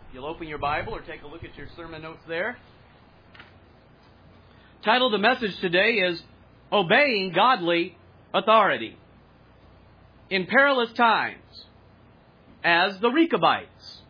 You'll open your Bible or take a look at your sermon notes there. Title of the message today is Obeying Godly Authority. In perilous times, as the Rechabites.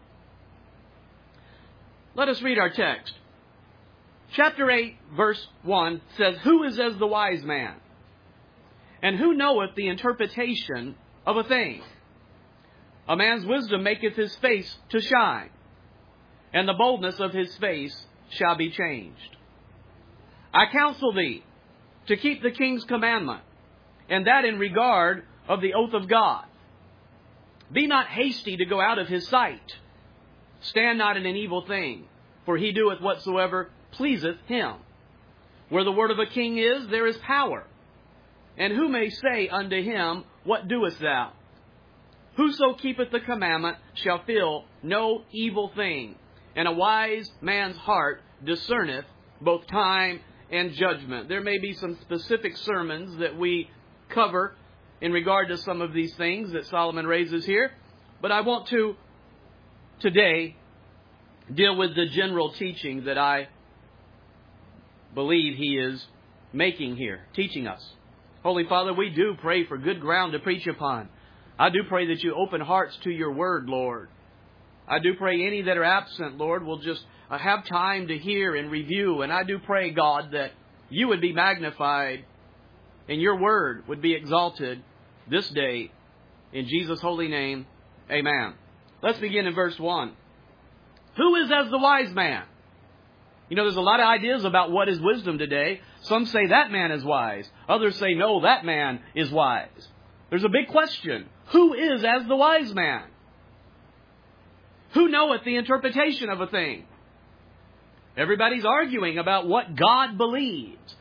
Let us read our text. Chapter 8, verse 1 says, Who is as the wise man? And who knoweth the interpretation of a thing? A man's wisdom maketh his face to shine, and the boldness of his face shall be changed. I counsel thee to keep the king's commandment, and that in regard of the oath of God. Be not hasty to go out of his sight. Stand not in an evil thing, for he doeth whatsoever pleaseth him. Where the word of a king is, there is power. And who may say unto him, What doest thou? Whoso keepeth the commandment shall feel no evil thing, and a wise man's heart discerneth both time and judgment. There may be some specific sermons that we cover in regard to some of these things that Solomon raises here, but I want to today deal with the general teaching that I believe he is making here, teaching us. Holy Father, we do pray for good ground to preach upon. I do pray that you open hearts to your word, Lord. I do pray any that are absent, Lord, will just have time to hear and review. And I do pray, God, that you would be magnified and your word would be exalted this day. In Jesus' holy name, amen. Let's begin in verse 1. Who is as the wise man? You know, there's a lot of ideas about what is wisdom today. Some say that man is wise. Others say, no, that man is wise. There's a big question. Who is as the wise man? Who knoweth the interpretation of a thing? Everybody's arguing about what God believes.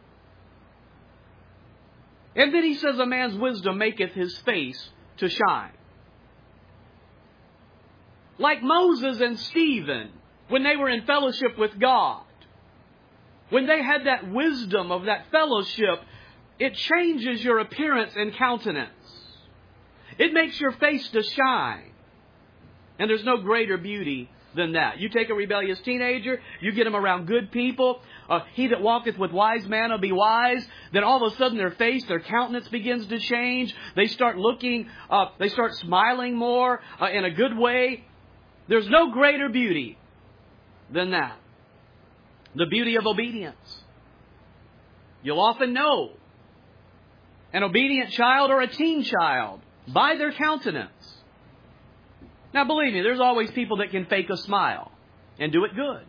And then he says, a man's wisdom maketh his face to shine. Like Moses and Stephen, when they were in fellowship with God, when they had that wisdom of that fellowship, it changes your appearance and countenance. It makes your face to shine. And there's no greater beauty than that. You take a rebellious teenager, you get them around good people. He that walketh with wise man will be wise. Then all of a sudden their face, their countenance begins to change. They start looking, they start smiling more in a good way. There's no greater beauty than that. The beauty of obedience. You'll often know an obedient child or a teen child by their countenance. Now believe me, there's always people that can fake a smile and do it good.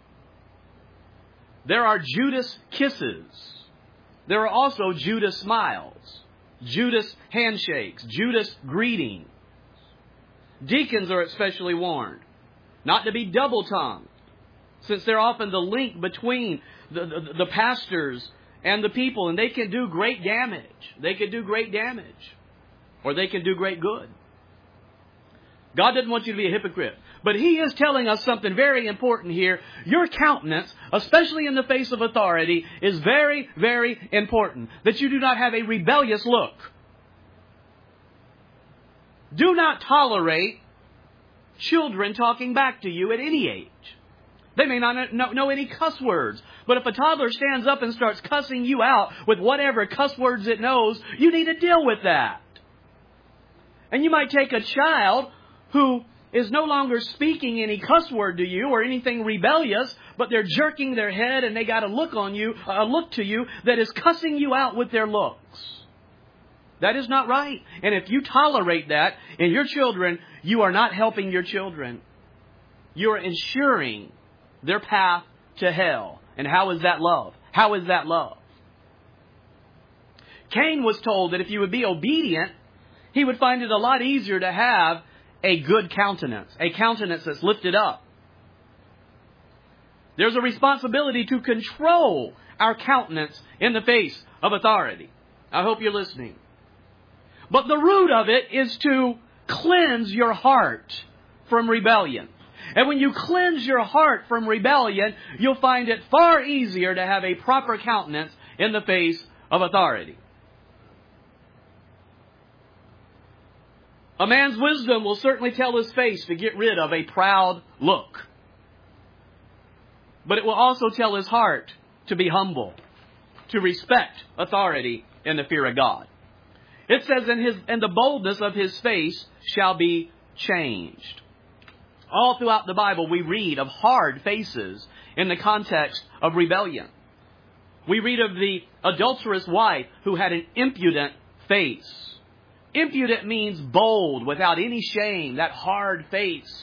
There are Judas kisses. There are also Judas smiles, Judas handshakes, Judas greetings. Deacons are especially warned not to be double-tongued, since they're often the link between the pastors and the people, and they can do great damage. They can do great damage, or they can do great good. God doesn't want you to be a hypocrite. But He is telling us something very important here. Your countenance, especially in the face of authority, is very, very important. That you do not have a rebellious look. Do not tolerate children talking back to you at any age. They may not know any cuss words. But if a toddler stands up and starts cussing you out with whatever cuss words it knows, you need to deal with that. And you might take a child who is no longer speaking any cuss word to you or anything rebellious, but they're jerking their head and they got a look to you that is cussing you out with their looks. That is not right. And if you tolerate that in your children, you are not helping your children. You are ensuring their path to hell. And how is that love? How is that love? Cain was told that if he would be obedient, he would find it a lot easier to have a good countenance, a countenance that's lifted up. There's a responsibility to control our countenance in the face of authority. I hope you're listening. But the root of it is to cleanse your heart from rebellion. And when you cleanse your heart from rebellion, you'll find it far easier to have a proper countenance in the face of authority. A man's wisdom will certainly tell his face to get rid of a proud look. But it will also tell his heart to be humble, to respect authority in the fear of God. It says, and the boldness of his face shall be changed. All throughout the Bible we read of hard faces in the context of rebellion. We read of the adulterous wife who had an impudent face. Impudent means bold, without any shame, that hard face.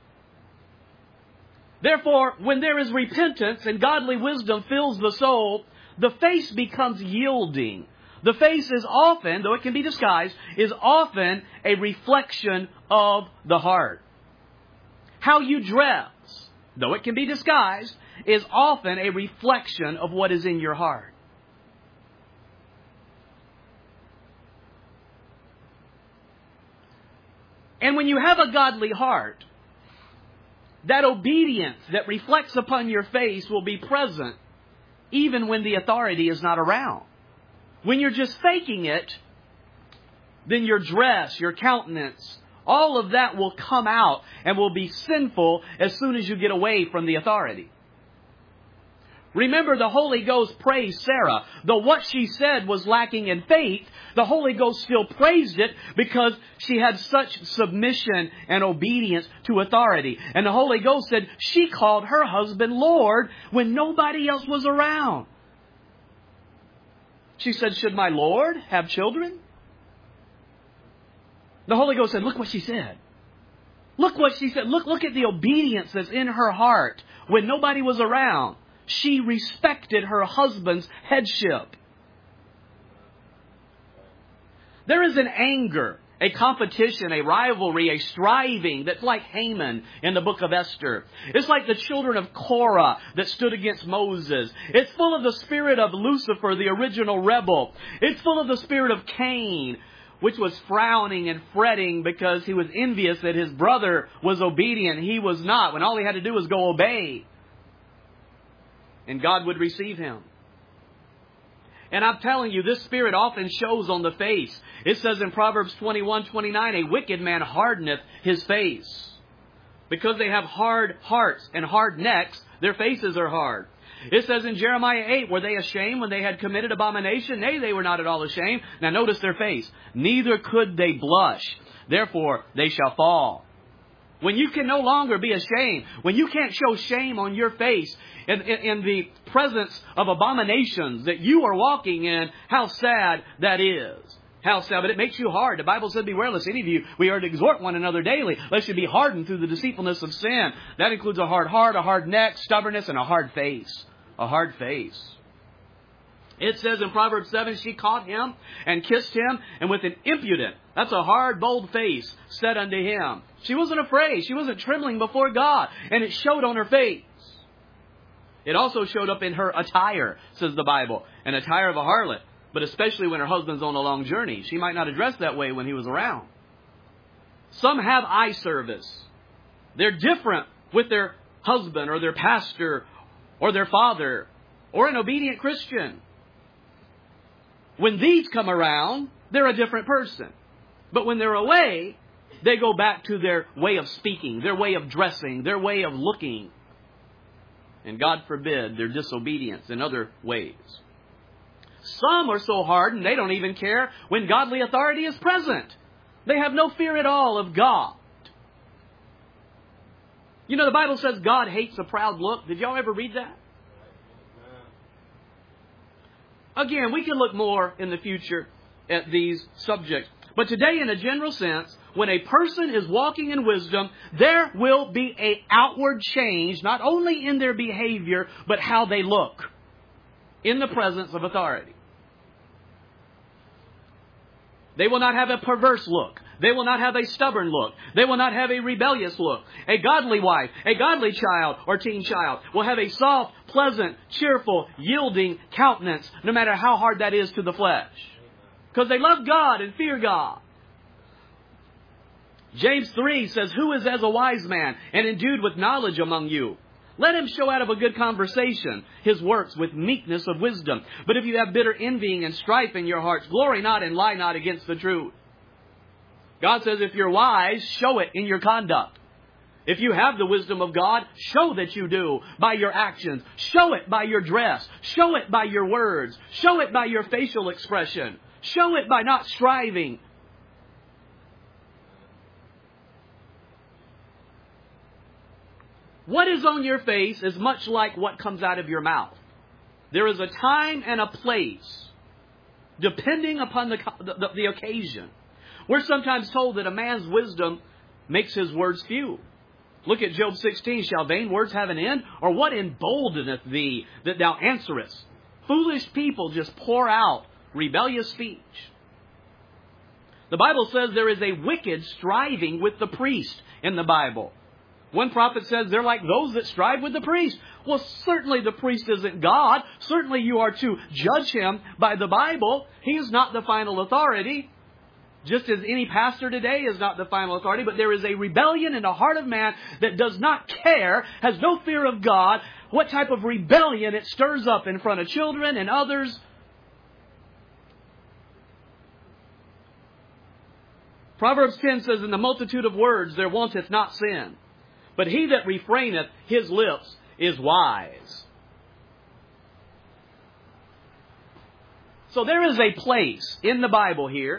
Therefore, when there is repentance and godly wisdom fills the soul, the face becomes yielding. The face is often, though it can be disguised, is often a reflection of the heart. How you dress, though it can be disguised, is often a reflection of what is in your heart. And when you have a godly heart, that obedience that reflects upon your face will be present even when the authority is not around. When you're just faking it, then your dress, your countenance, all of that will come out and will be sinful as soon as you get away from the authority. Remember, the Holy Ghost praised Sarah. Though what she said was lacking in faith, the Holy Ghost still praised it because she had such submission and obedience to authority. And the Holy Ghost said she called her husband Lord when nobody else was around. She said, should my Lord have children? The Holy Ghost said, look what she said. Look what she said. Look at the obedience that's in her heart when nobody was around. She respected her husband's headship. There is an anger, a competition, a rivalry, a striving that's like Haman in the book of Esther. It's like the children of Korah that stood against Moses. It's full of the spirit of Lucifer, the original rebel. It's full of the spirit of Cain, which was frowning and fretting because he was envious that his brother was obedient. He was not, when all he had to do was go obey. And God would receive him. And I'm telling you, this spirit often shows on the face. It says in Proverbs 21:29, a wicked man hardeneth his face. Because they have hard hearts and hard necks, their faces are hard. It says in Jeremiah 8, were they ashamed when they had committed abomination? Nay, they were not at all ashamed. Now notice their face. Neither could they blush. Therefore they shall fall. When you can no longer be ashamed, when you can't show shame on your face in the presence of abominations that you are walking in, how sad that is. How sad. But it makes you hard. The Bible said, beware lest any of you, we are to exhort one another daily, lest you be hardened through the deceitfulness of sin. That includes a hard heart, a hard neck, stubbornness, and a hard face. A hard face. It says in Proverbs 7, she caught him and kissed him, and with an impudent, that's a hard, bold face, said unto him. She wasn't afraid. She wasn't trembling before God. And it showed on her face. It also showed up in her attire, says the Bible. An attire of a harlot. But especially when her husband's on a long journey. She might not have dressed that way when he was around. Some have eye service. They're different with their husband or their pastor or their father or an obedient Christian. When these come around, they're a different person. But when they're away, they go back to their way of speaking, their way of dressing, their way of looking. And God forbid their disobedience in other ways. Some are so hardened they don't even care when godly authority is present. They have no fear at all of God. You know, the Bible says God hates a proud look. Did y'all ever read that? Again, we can look more in the future at these subjects. But today, in a general sense, when a person is walking in wisdom, there will be an outward change, not only in their behavior, but how they look in the presence of authority. They will not have a perverse look. They will not have a stubborn look. They will not have a rebellious look. A godly wife, a godly child or teen child will have a soft, pleasant, cheerful, yielding countenance, no matter how hard that is to the flesh. Because they love God and fear God. James 3 says, who is as a wise man and endued with knowledge among you? Let him show out of a good conversation his works with meekness of wisdom. But if you have bitter envying and strife in your hearts, glory not and lie not against the truth. God says if you're wise, show it in your conduct. If you have the wisdom of God, show that you do by your actions. Show it by your dress. Show it by your words. Show it by your facial expression. Show it by not striving. What is on your face is much like what comes out of your mouth. There is a time and a place, depending upon the occasion. We're sometimes told that a man's wisdom makes his words few. Look at Job 16. Shall vain words have an end? Or what emboldeneth thee that thou answerest? Foolish people just pour out rebellious speech. The Bible says there is a wicked striving with the priest in the Bible. One prophet says they're like those that strive with the priest. Well, certainly the priest isn't God. Certainly you are to judge him by the Bible. He is not the final authority. Just as any pastor today is not the final authority, but there is a rebellion in the heart of man that does not care, has no fear of God, what type of rebellion it stirs up in front of children and others. Proverbs 10 says, in the multitude of words there wanteth not sin, but he that refraineth his lips is wise. So there is a place in the Bible here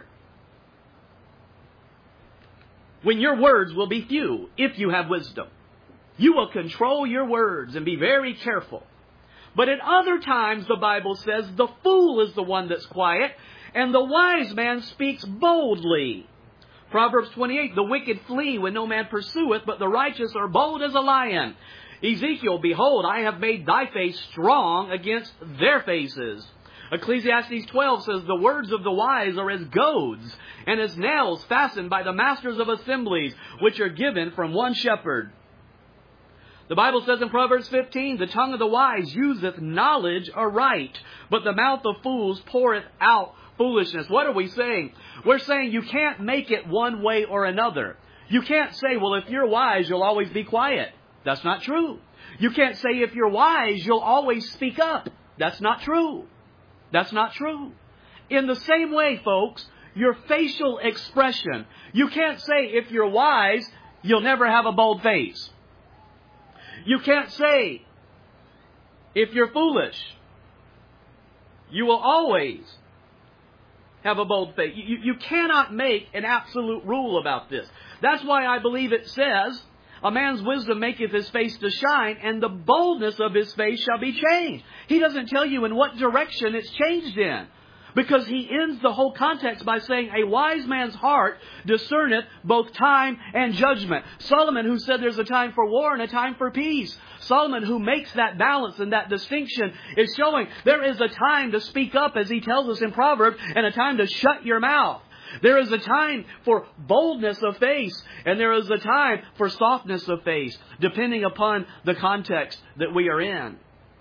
when your words will be few, if you have wisdom. You will control your words and be very careful. But at other times, the Bible says, the fool is the one that's quiet, and the wise man speaks boldly. Proverbs 28, the wicked flee when no man pursueth, but the righteous are bold as a lion. Ezekiel, behold, I have made thy face strong against their faces. Ecclesiastes 12 says, the words of the wise are as goads, and as nails fastened by the masters of assemblies, which are given from one shepherd. The Bible says in Proverbs 15, the tongue of the wise useth knowledge aright, but the mouth of fools poureth out foolishness. What are we saying? We're saying you can't make it one way or another. You can't say, well, if you're wise, you'll always be quiet. That's not true. You can't say if you're wise, you'll always speak up. That's not true. That's not true. In the same way, folks, your facial expression. You can't say if you're wise, you'll never have a bold face. You can't say if you're foolish, you will always have a bold face. You cannot make an absolute rule about this. That's why I believe it says, a man's wisdom maketh his face to shine, and the boldness of his face shall be changed. He doesn't tell you in what direction it's changed in. Because he ends the whole context by saying, a wise man's heart discerneth both time and judgment. Solomon, who said there's a time for war and a time for peace. Solomon, who makes that balance and that distinction, is showing there is a time to speak up, as he tells us in Proverbs, and a time to shut your mouth. There is a time for boldness of face, and there is a time for softness of face, depending upon the context that we are in.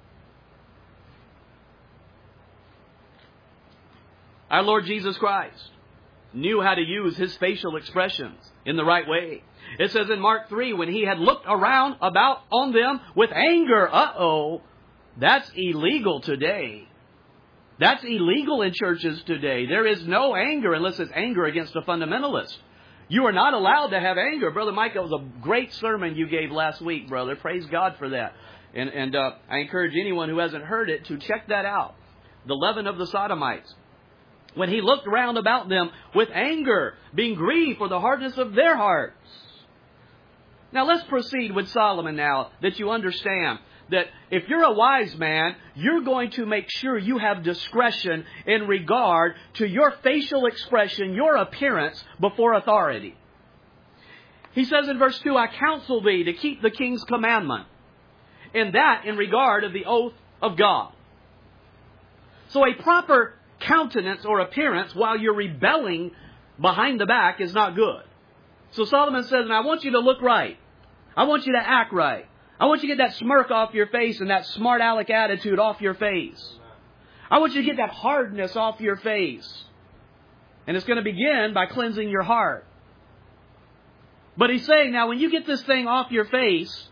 Our Lord Jesus Christ knew how to use His facial expressions in the right way. It says in Mark 3, when He had looked around about on them with anger, that's illegal today. That's illegal in churches today. There is no anger unless it's anger against a fundamentalist. You are not allowed to have anger. Brother Mike, that was a great sermon you gave last week, brother. Praise God for that. And I encourage anyone who hasn't heard it to check that out. The leaven of the Sodomites. When He looked round about them with anger, being grieved for the hardness of their hearts. Now let's proceed with Solomon now, that you understand that if you're a wise man, you're going to make sure you have discretion in regard to your facial expression, your appearance before authority. He says in verse 2, I counsel thee to keep the king's commandment, and that in regard of the oath of God. So a proper countenance or appearance while you're rebelling behind the back is not good. So Solomon says, and I want you to look right. I want you to act right. I want you to get that smirk off your face and that smart aleck attitude off your face. I want you to get that hardness off your face. And it's going to begin by cleansing your heart. But he's saying, now when you get this thing off your face,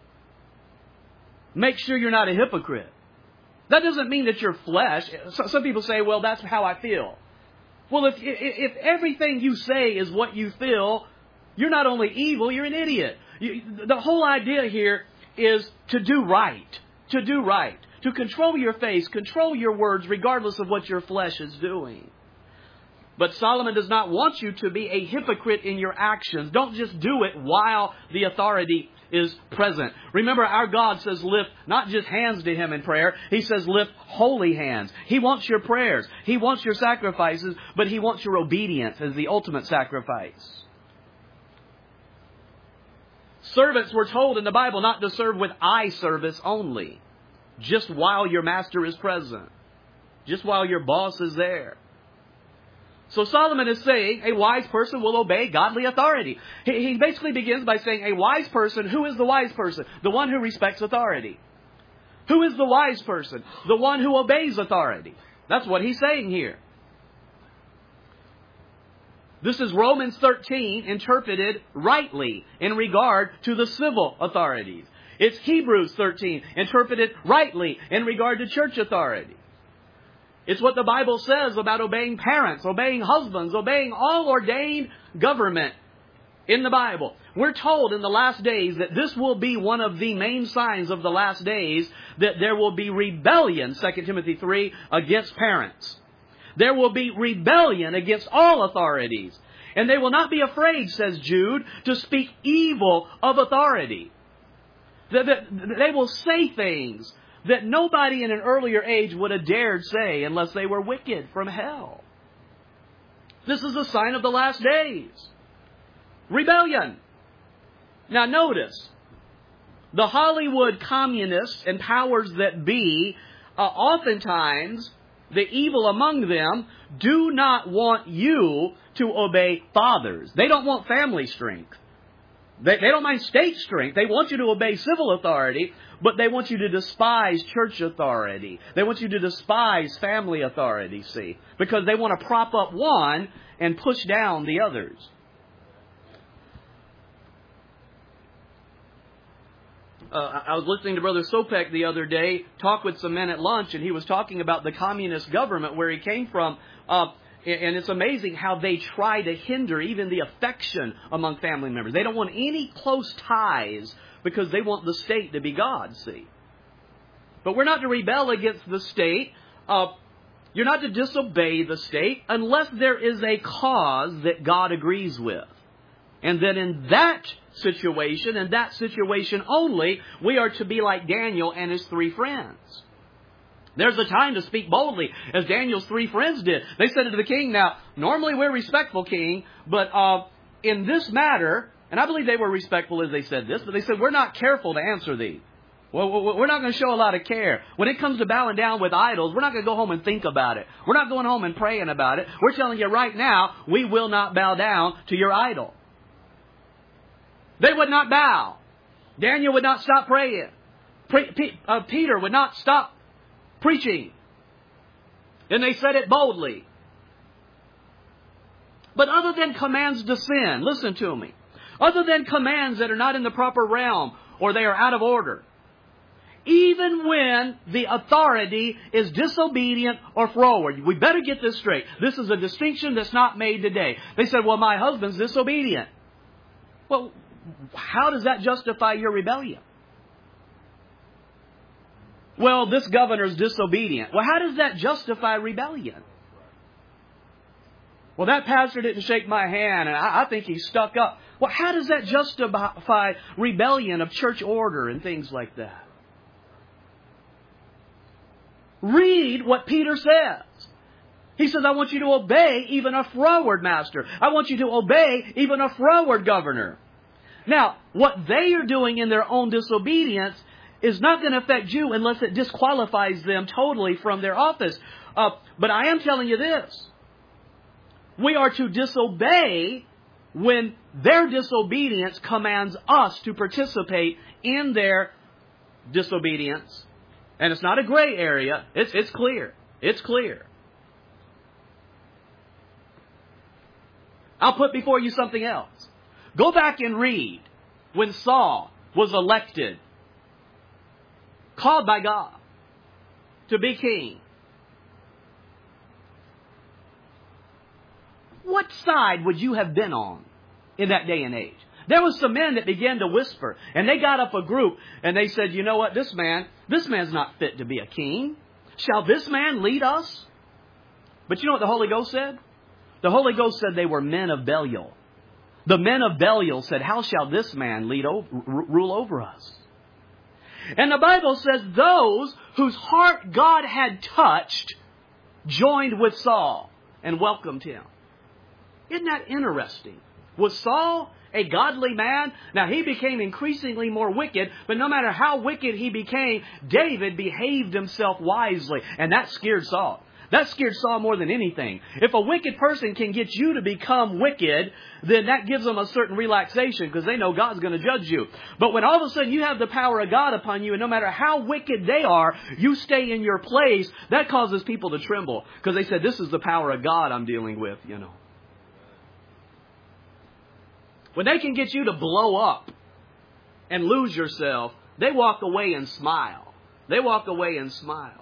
make sure you're not a hypocrite. That doesn't mean that you're flesh. Some people say, well, that's how I feel. Well, if everything you say is what you feel, you're not only evil, you're an idiot. The whole idea here is to do right. To do right. To control your face, control your words, regardless of what your flesh is doing. But Solomon does not want you to be a hypocrite in your actions. Don't just do it while the authority is present. Remember, our God says lift not just hands to Him in prayer. He says lift holy hands. He wants your prayers. He wants your sacrifices, but He wants your obedience as the ultimate sacrifice. Servants were told in the Bible not to serve with eye service only, just while your master is present, just while your boss is there. So Solomon is saying a wise person will obey godly authority. He basically begins by saying a wise person, who is the wise person? The one who respects authority. Who is the wise person? The one who obeys authority. That's what he's saying here. This is Romans 13 interpreted rightly in regard to the civil authorities. It's Hebrews 13 interpreted rightly in regard to church authority. It's what the Bible says about obeying parents, obeying husbands, obeying all ordained government in the Bible. We're told in the last days that this will be one of the main signs of the last days, that there will be rebellion, 2 Timothy 3, against parents. There will be rebellion against all authorities. And they will not be afraid, says Jude, to speak evil of authority. They will say things that nobody in an earlier age would have dared say unless they were wicked from hell. This is a sign of the last days. Rebellion. Now notice, the Hollywood communists and powers that be, oftentimes, the evil among them, do not want you to obey fathers. They don't want family strength. They don't mind state strength. They want you to obey civil authority, but they want you to despise church authority. They want you to despise family authority, see, because they want to prop up one and push down the others. I was listening to Brother Sopek the other day talk with some men at lunch, and he was talking about the communist government where he came from. And it's amazing how they try to hinder even the affection among family members. They don't want any close ties because they want the state to be God, see. But we're not to rebel against the state. You're not to disobey the state unless there is a cause that God agrees with. And then in that situation, and that situation only, we are to be like Daniel and his 3 friends. There's a time to speak boldly, as Daniel's 3 friends did. They said to the king, now, normally we're respectful, king, but in this matter, and I believe they were respectful as they said this, but they said, we're not careful to answer thee. Well, we're not going to show a lot of care. When it comes to bowing down with idols, we're not going to go home and think about it. We're not going home and praying about it. We're telling you right now, we will not bow down to your idol. They would not bow. Daniel would not stop praying. Peter would not stop preaching. And they said it boldly. But other than commands to sin, listen to me. Other than commands that are not in the proper realm or they are out of order, even when the authority is disobedient or froward, we better get this straight. This is a distinction that's not made today. They said, well, my husband's disobedient. Well, how does that justify your rebellion? Well, this governor's disobedient. Well, how does that justify rebellion? Well, that pastor didn't shake my hand, and I think he stuck up. Well, how does that justify rebellion of church order and things like that? Read what Peter says. He says, I want you to obey even a froward master. I want you to obey even a froward governor. Now, what they are doing in their own disobedience is not going to affect you unless it disqualifies them totally from their office. But I am telling you this. We are to disobey when their disobedience commands us to participate in their disobedience. And it's not a gray area. It's clear. It's clear. I'll put before you something else. Go back and read when Saul was elected, called by God to be king. what side would you have been on in that day and age? There was some men that began to whisper, and they got up a group, and they said, you know what, this man's not fit to be a king. Shall this man lead us? But you know what the Holy Ghost said? The Holy Ghost said they were men of Belial. The men of Belial said, how shall this man rule over us? And the Bible says those whose heart God had touched joined with Saul and welcomed him. Isn't that interesting? Was Saul a godly man? Now, he became increasingly more wicked, but no matter how wicked he became, David behaved himself wisely, and that scared Saul. That scared Saul more than anything. If a wicked person can get you to become wicked, then that gives them a certain relaxation because they know God's going to judge you. But when all of a sudden you have the power of God upon you, and no matter how wicked they are, you stay in your place, that causes people to tremble because they said, this is the power of God I'm dealing with, you know. When they can get you to blow up and lose yourself, they walk away and smile. They walk away and smile.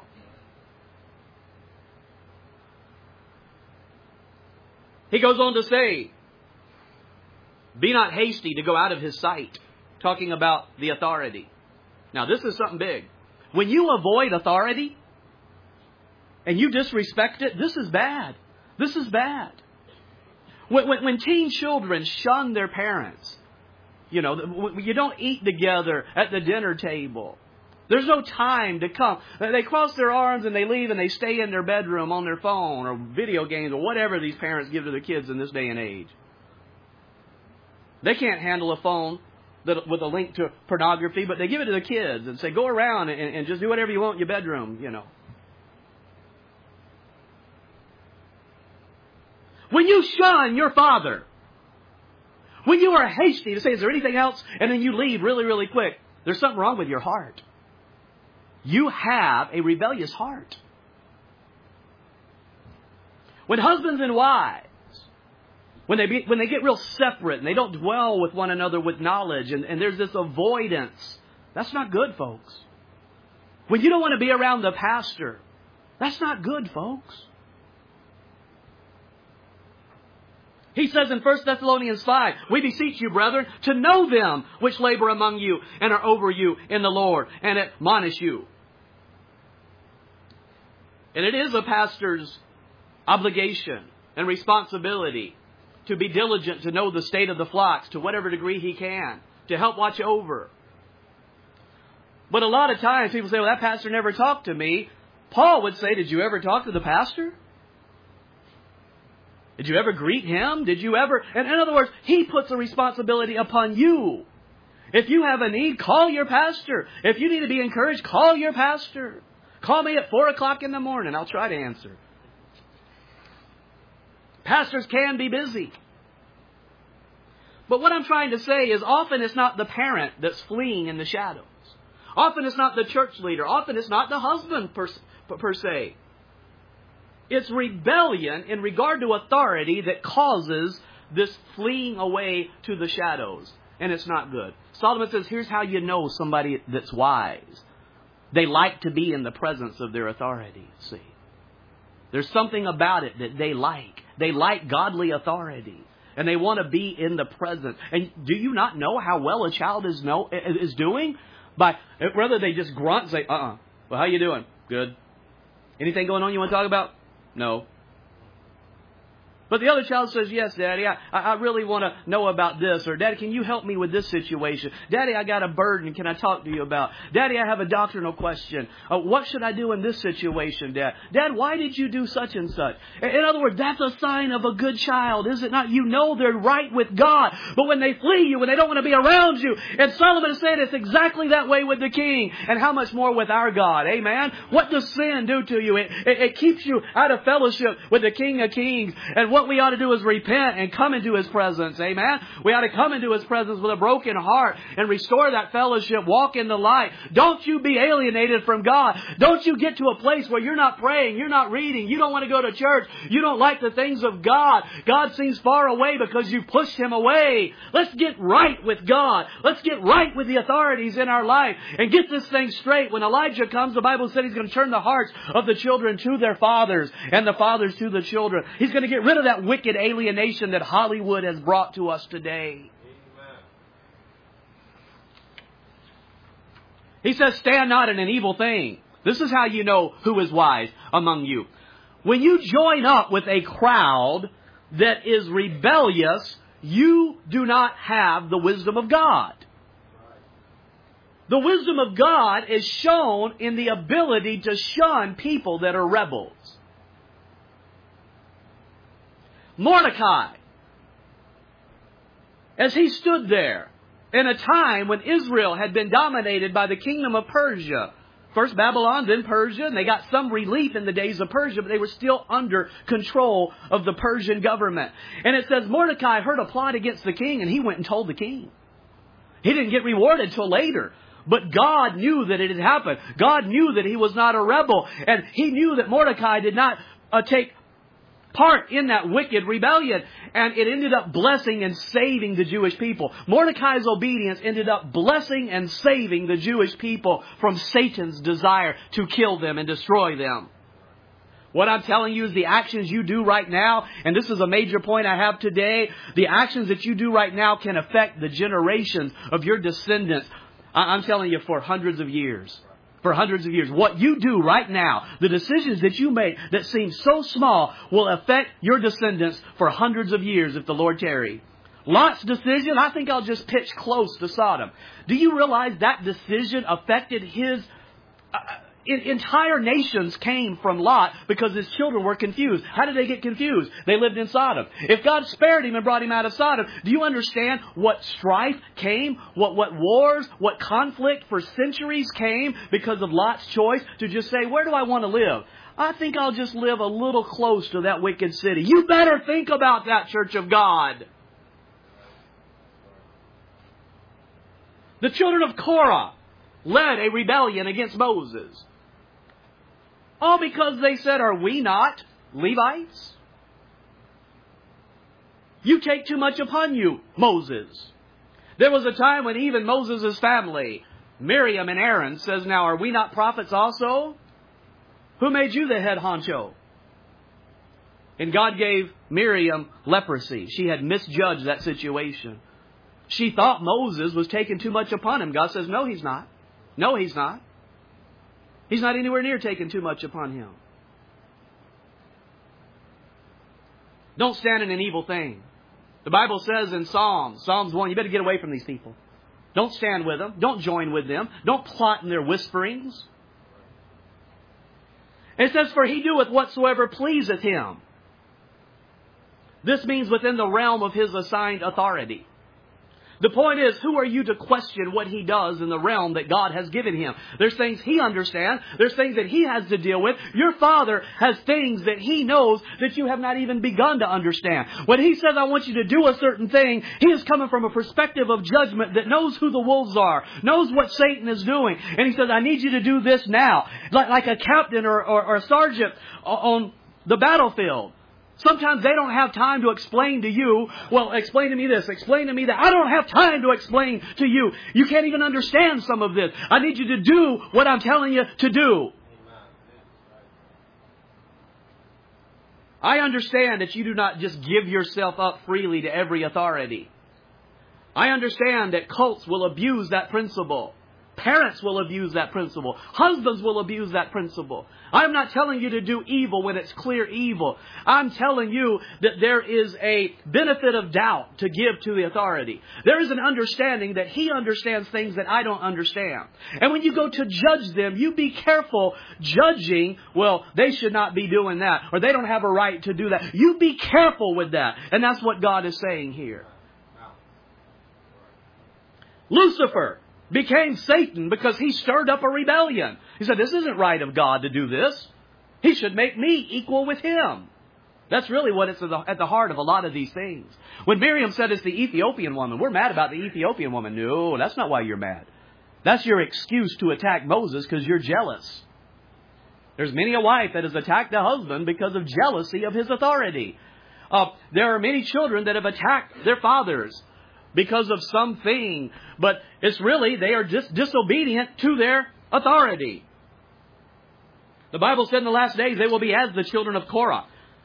He goes on to say, be not hasty to go out of his sight, talking about the authority. Now, this is something big. When you avoid authority and you disrespect it, this is bad. This is bad. When teen children shun their parents, you know, you don't eat together at the dinner table. There's no time to come. They cross their arms and they leave and they stay in their bedroom on their phone or video games or whatever these parents give to their kids in this day and age. They can't handle a phone with a link to pornography, but they give it to the kids and say, go around and just do whatever you want in your bedroom, you know. When you shun your father, when you are hasty to say, is there anything else? And then you leave really, really quick. There's something wrong with your heart. You have a rebellious heart. When husbands and wives, when they get real separate and they don't dwell with one another with knowledge and there's this avoidance, that's not good, folks. When you don't want to be around the pastor, that's not good, folks. He says in 1 Thessalonians 5, we beseech you, brethren, to know them which labor among you and are over you in the Lord and admonish you. And it is a pastor's obligation and responsibility to be diligent to know the state of the flocks to whatever degree he can, to help watch over. But a lot of times people say, well, that pastor never talked to me. Paul would say, did you ever talk to the pastor? Did you ever greet him? Did you ever? And in other words, he puts a responsibility upon you. If you have a need, call your pastor. If you need to be encouraged, call your pastor. Call me at 4 o'clock in the morning. I'll try to answer. Pastors can be busy. But what I'm trying to say is often it's not the parent that's fleeing in the shadows. Often it's not the church leader. Often it's not the husband per se. It's rebellion in regard to authority that causes this fleeing away to the shadows. And it's not good. Solomon says, here's how you know somebody that's wise. They like to be in the presence of their authority, see. There's something about it that they like. They like godly authority. And they want to be in the presence. And do you not know how well a child is doing? By whether they just grunt and say, well, how you doing? Good. Anything going on you want to talk about? No. But the other child says, yes, Daddy, I really want to know about this. Or, Daddy, can you help me with this situation? Daddy, I got a burden. Can I talk to you about? Daddy, I have a doctrinal question. What should I do in this situation, Dad? Dad, why did you do such and such? In other words, that's a sign of a good child, is it not? You know they're right with God. But when they flee you, when they don't want to be around you, and Solomon is saying it's exactly that way with the king. And how much more with our God? Amen? What does sin do to you? It keeps you out of fellowship with the King of Kings. And what we ought to do is repent and come into His presence. Amen? We ought to come into His presence with a broken heart and restore that fellowship. Walk in the light. Don't you be alienated from God. Don't you get to a place where you're not praying, you're not reading, you don't want to go to church, you don't like the things of God. God seems far away because you pushed Him away. Let's get right with God. Let's get right with the authorities in our life and get this thing straight. When Elijah comes, the Bible said He's going to turn the hearts of the children to their fathers and the fathers to the children. He's going to get rid of of that wicked alienation that Hollywood has brought to us today. He says, stand not in an evil thing. This is how you know who is wise among you. When you join up with a crowd that is rebellious, you do not have the wisdom of God. The wisdom of God is shown in the ability to shun people that are rebels. Mordecai, as he stood there in a time when Israel had been dominated by the kingdom of Persia, first Babylon, then Persia, and they got some relief in the days of Persia, but they were still under control of the Persian government. And it says Mordecai heard a plot against the king, and he went and told the king. He didn't get rewarded till later. But God knew that it had happened. God knew that he was not a rebel. And he knew that Mordecai did not take part in that wicked rebellion. And it ended up blessing and saving the Jewish people. Mordecai's obedience ended up blessing and saving the Jewish people from Satan's desire to kill them and destroy them. What I'm telling you is the actions you do right now, and this is a major point I have today, the actions that you do right now can affect the generations of your descendants. I'm telling you, for hundreds of years. For hundreds of years. What you do right now, the decisions that you make that seem so small, will affect your descendants for hundreds of years if the Lord tarry. Lot's decision, I think I'll just pitch close to Sodom. Do you realize that decision affected his... entire nations came from Lot because his children were confused. How did they get confused? They lived in Sodom. If God spared him and brought him out of Sodom, do you understand what strife came? What wars, what conflict for centuries came because of Lot's choice to just say, where do I want to live? I think I'll just live a little close to that wicked city. You better think about that, Church of God. The children of Korah led a rebellion against Moses. All because they said, are we not Levites? You take too much upon you, Moses. There was a time when even Moses' family, Miriam and Aaron, says, now, are we not prophets also? Who made you the head honcho? And God gave Miriam leprosy. She had misjudged that situation. She thought Moses was taking too much upon him. God says, no, he's not. No, he's not. He's not anywhere near taking too much upon him. Don't stand in an evil thing. The Bible says in Psalms 1, you better get away from these people. Don't stand with them. Don't join with them. Don't plot in their whisperings. It says, for he doeth whatsoever pleaseth him. This means within the realm of his assigned authority. The point is, who are you to question what he does in the realm that God has given him? There's things he understands. There's things that he has to deal with. Your Father has things that he knows that you have not even begun to understand. When he says, I want you to do a certain thing, he is coming from a perspective of judgment that knows who the wolves are, knows what Satan is doing. And he says, I need you to do this now. Like a captain or a sergeant on the battlefield. Sometimes they don't have time to explain to you, well, explain to me this, explain to me that. I don't have time to explain to you. You can't even understand some of this. I need you to do what I'm telling you to do. I understand that you do not just give yourself up freely to every authority. I understand that cults will abuse that principle. Parents will abuse that principle. Husbands will abuse that principle. I'm not telling you to do evil when it's clear evil. I'm telling you that there is a benefit of doubt to give to the authority. There is an understanding that he understands things that I don't understand. And when you go to judge them, you be careful judging, well, they should not be doing that, or they don't have a right to do that. You be careful with that. And that's what God is saying here. Lucifer became Satan because he stirred up a rebellion. He said, this isn't right of God to do this. He should make me equal with him. That's really what it's at the heart of a lot of these things. When Miriam said it's the Ethiopian woman, we're mad about the Ethiopian woman. No, that's not why you're mad. That's your excuse to attack Moses because you're jealous. There's many a wife that has attacked a husband because of jealousy of his authority. There are many children that have attacked their fathers because of something, but it's really they are just disobedient to their authority. The Bible said in the last days they will be as the children of Korah.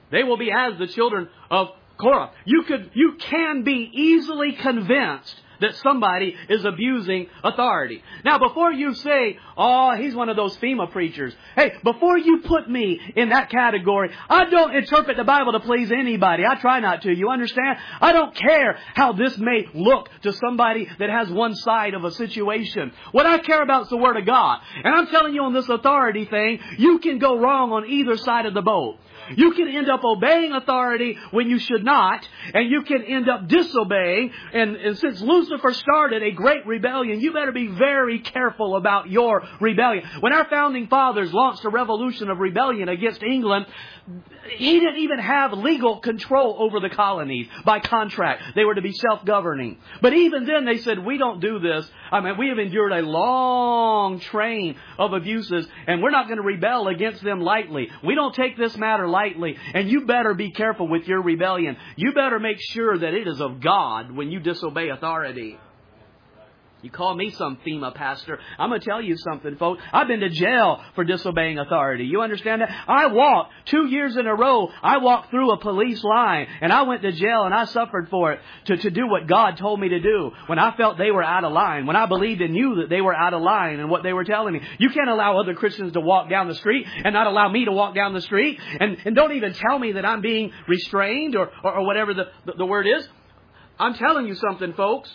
They will be as the children of Korah. You can be easily convinced that somebody is abusing authority. Now, before you say, oh, he's one of those FEMA preachers. Hey, before you put me in that category, I don't interpret the Bible to please anybody. I try not to. You understand? I don't care how this may look to somebody that has one side of a situation. What I care about is the Word of God. And I'm telling you on this authority thing, you can go wrong on either side of the boat. You can end up obeying authority when you should not, and you can end up disobeying. And since Lucifer started a great rebellion, you better be very careful about your rebellion. When our founding fathers launched a revolution of rebellion against England, he didn't even have legal control over the colonies by contract. They were to be self-governing. But even then they said, we don't do this. I mean, we have endured a long train of abuses, and we're not going to rebel against them lightly. We don't take this matter lightly. And you better be careful with your rebellion. You better make sure that it is of God when you disobey authority. You call me some FEMA pastor. I'm going to tell you something, folks. I've been to jail for disobeying authority. You understand that? I walked 2 years in a row. I walked through a police line, and I went to jail, and I suffered for it to do what God told me to do when I felt they were out of line, when I believed and knew that they were out of line in what they were telling me. You can't allow other Christians to walk down the street and not allow me to walk down the street, and don't even tell me that I'm being restrained or whatever the word is. I'm telling you something, folks.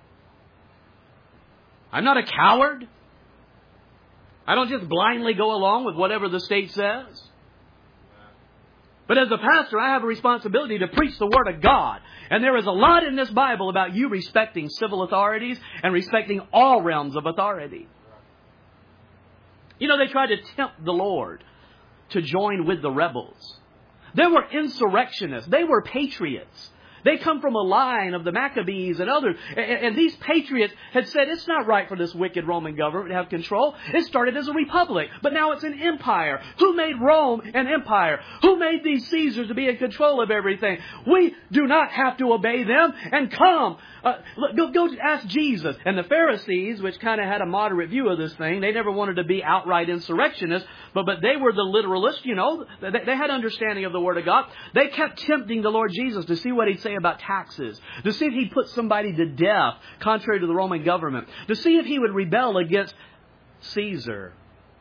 I'm not a coward. I don't just blindly go along with whatever the state says. But as a pastor, I have a responsibility to preach the Word of God. And there is a lot in this Bible about you respecting civil authorities and respecting all realms of authority. You know, they tried to tempt the Lord to join with the rebels. There were insurrectionists. They were patriots. They come from a line of the Maccabees and others. And these patriots had said, it's not right for this wicked Roman government to have control. It started as a republic, but now it's an empire. Who made Rome an empire? Who made these Caesars to be in control of everything? We do not have to obey them. And come, go ask Jesus. And the Pharisees, which kind of had a moderate view of this thing, they never wanted to be outright insurrectionists, but they were the literalists, you know. They had understanding of the Word of God. They kept tempting the Lord Jesus to see what He'd say about taxes, to see if He'd put somebody to death contrary to the Roman government, to see if He would rebel against Caesar.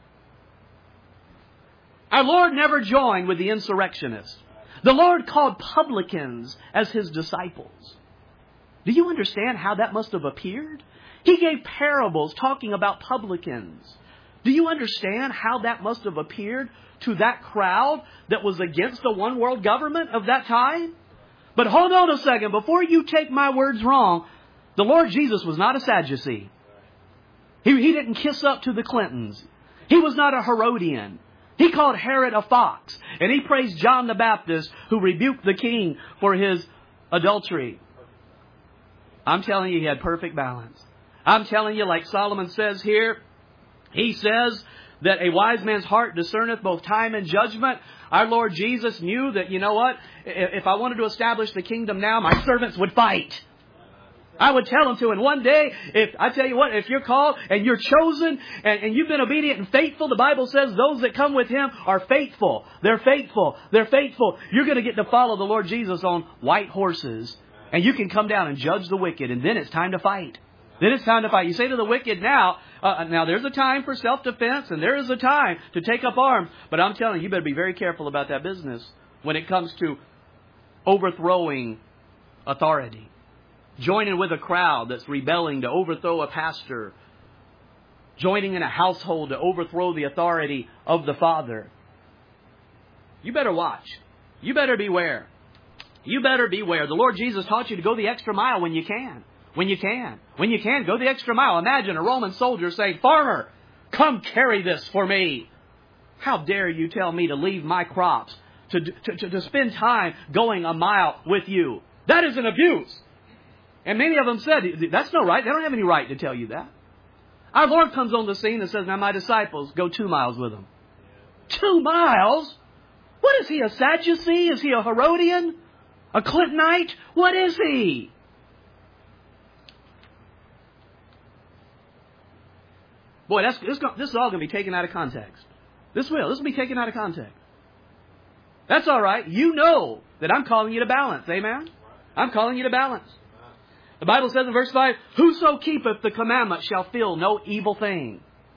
Our Lord never joined with the insurrectionists. The Lord called publicans as His disciples. Do you understand how that must have appeared? He gave parables talking about publicans. Do you understand how that must have appeared to that crowd that was against the one world government of that time? But hold on a second. Before you take my words wrong, the Lord Jesus was not a Sadducee. He didn't kiss up to the Clintons. He was not a Herodian. He called Herod a fox. And he praised John the Baptist, who rebuked the king for his adultery. I'm telling you, he had perfect balance. I'm telling you, like Solomon says here, he says that a wise man's heart discerneth both time and judgment. Our Lord Jesus knew that, you know what? If I wanted to establish the kingdom now, my servants would fight. I would tell them to. And one day, if you're called and you're chosen and you've been obedient and faithful, the Bible says those that come with Him are faithful. They're faithful. They're faithful. You're going to get to follow the Lord Jesus on white horses. And you can come down and judge the wicked. And then it's time to fight. Then it's time to fight. You say to the wicked now there's a time for self-defense and there is a time to take up arms. But I'm telling you, you better be very careful about that business when it comes to overthrowing authority. Joining with a crowd that's rebelling to overthrow a pastor. Joining in a household to overthrow the authority of the Father. You better watch. You better beware. You better beware. The Lord Jesus taught you to go the extra mile when you can. When you can. When you can, go the extra mile. Imagine a Roman soldier saying, "Farmer, come carry this for me." How dare you tell me to leave my crops to spend time going a mile with you? That is an abuse. And many of them said, that's no right. They don't have any right to tell you that. Our Lord comes on the scene and says, now my disciples, go 2 miles with them. 2 miles? What is he, a Sadducee? Is he a Herodian? A Clintonite? What is he? Boy, this is all going to be taken out of context. This will be taken out of context. That's all right. You know that I'm calling you to balance. Amen? I'm calling you to balance. The Bible says in verse 5, whoso keepeth the commandment shall feel no evil thing.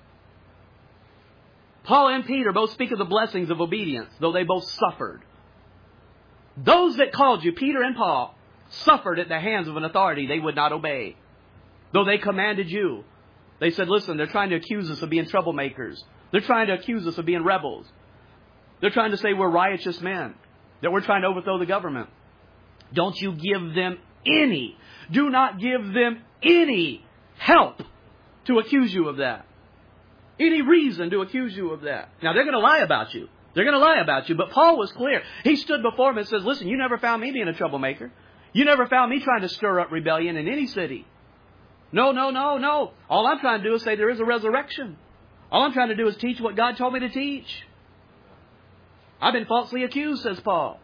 Paul and Peter both speak of the blessings of obedience, though they both suffered. Those that called you, Peter and Paul, suffered at the hands of an authority they would not obey. Though they commanded you. They said, listen, they're trying to accuse us of being troublemakers. They're trying to accuse us of being rebels. They're trying to say we're riotous men, that we're trying to overthrow the government. Don't you give them any, do not give them any help to accuse you of that. Any reason to accuse you of that. Now, they're going to lie about you. They're going to lie about you. But Paul was clear. He stood before him and says, listen, you never found me being a troublemaker. You never found me trying to stir up rebellion in any city. No. All I'm trying to do is say there is a resurrection. All I'm trying to do is teach what God told me to teach. I've been falsely accused, says Paul.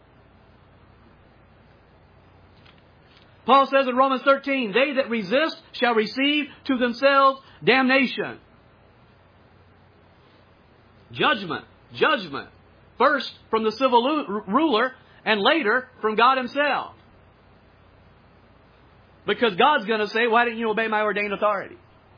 Paul says in Romans 13, they that resist shall receive to themselves damnation. Judgment. First from the civil ruler and later from God Himself. Because God's going to say, why didn't you obey my ordained authority?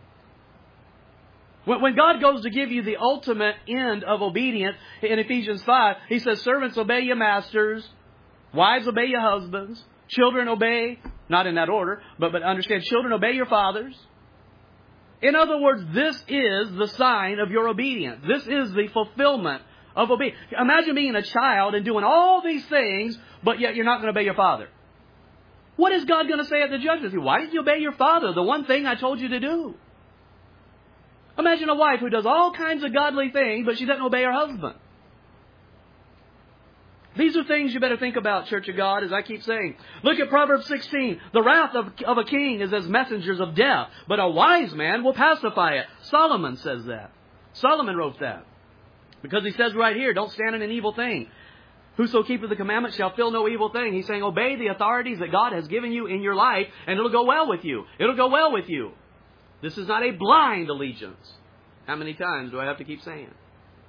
When God goes to give you the ultimate end of obedience in Ephesians 5, He says, servants, obey your masters. Wives, obey your husbands. Children, obey, not in that order, but understand, children, obey your fathers. In other words, this is the sign of your obedience. This is the fulfillment of obedience. Imagine being a child and doing all these things, but yet you're not going to obey your father. What is God going to say at the judgment? Why didn't you obey your father? The one thing I told you to do. Imagine a wife who does all kinds of godly things, but she doesn't obey her husband. These are things you better think about, Church of God, as I keep saying. Look at Proverbs 16. The wrath of a king is as messengers of death, but a wise man will pacify it. Solomon says that. Solomon wrote that. Because he says right here, don't stand in an evil thing. Whoso keepeth the commandments shall feel no evil thing. He's saying, obey the authorities that God has given you in your life, and it'll go well with you. It'll go well with you. This is not a blind allegiance. How many times do I have to keep saying it?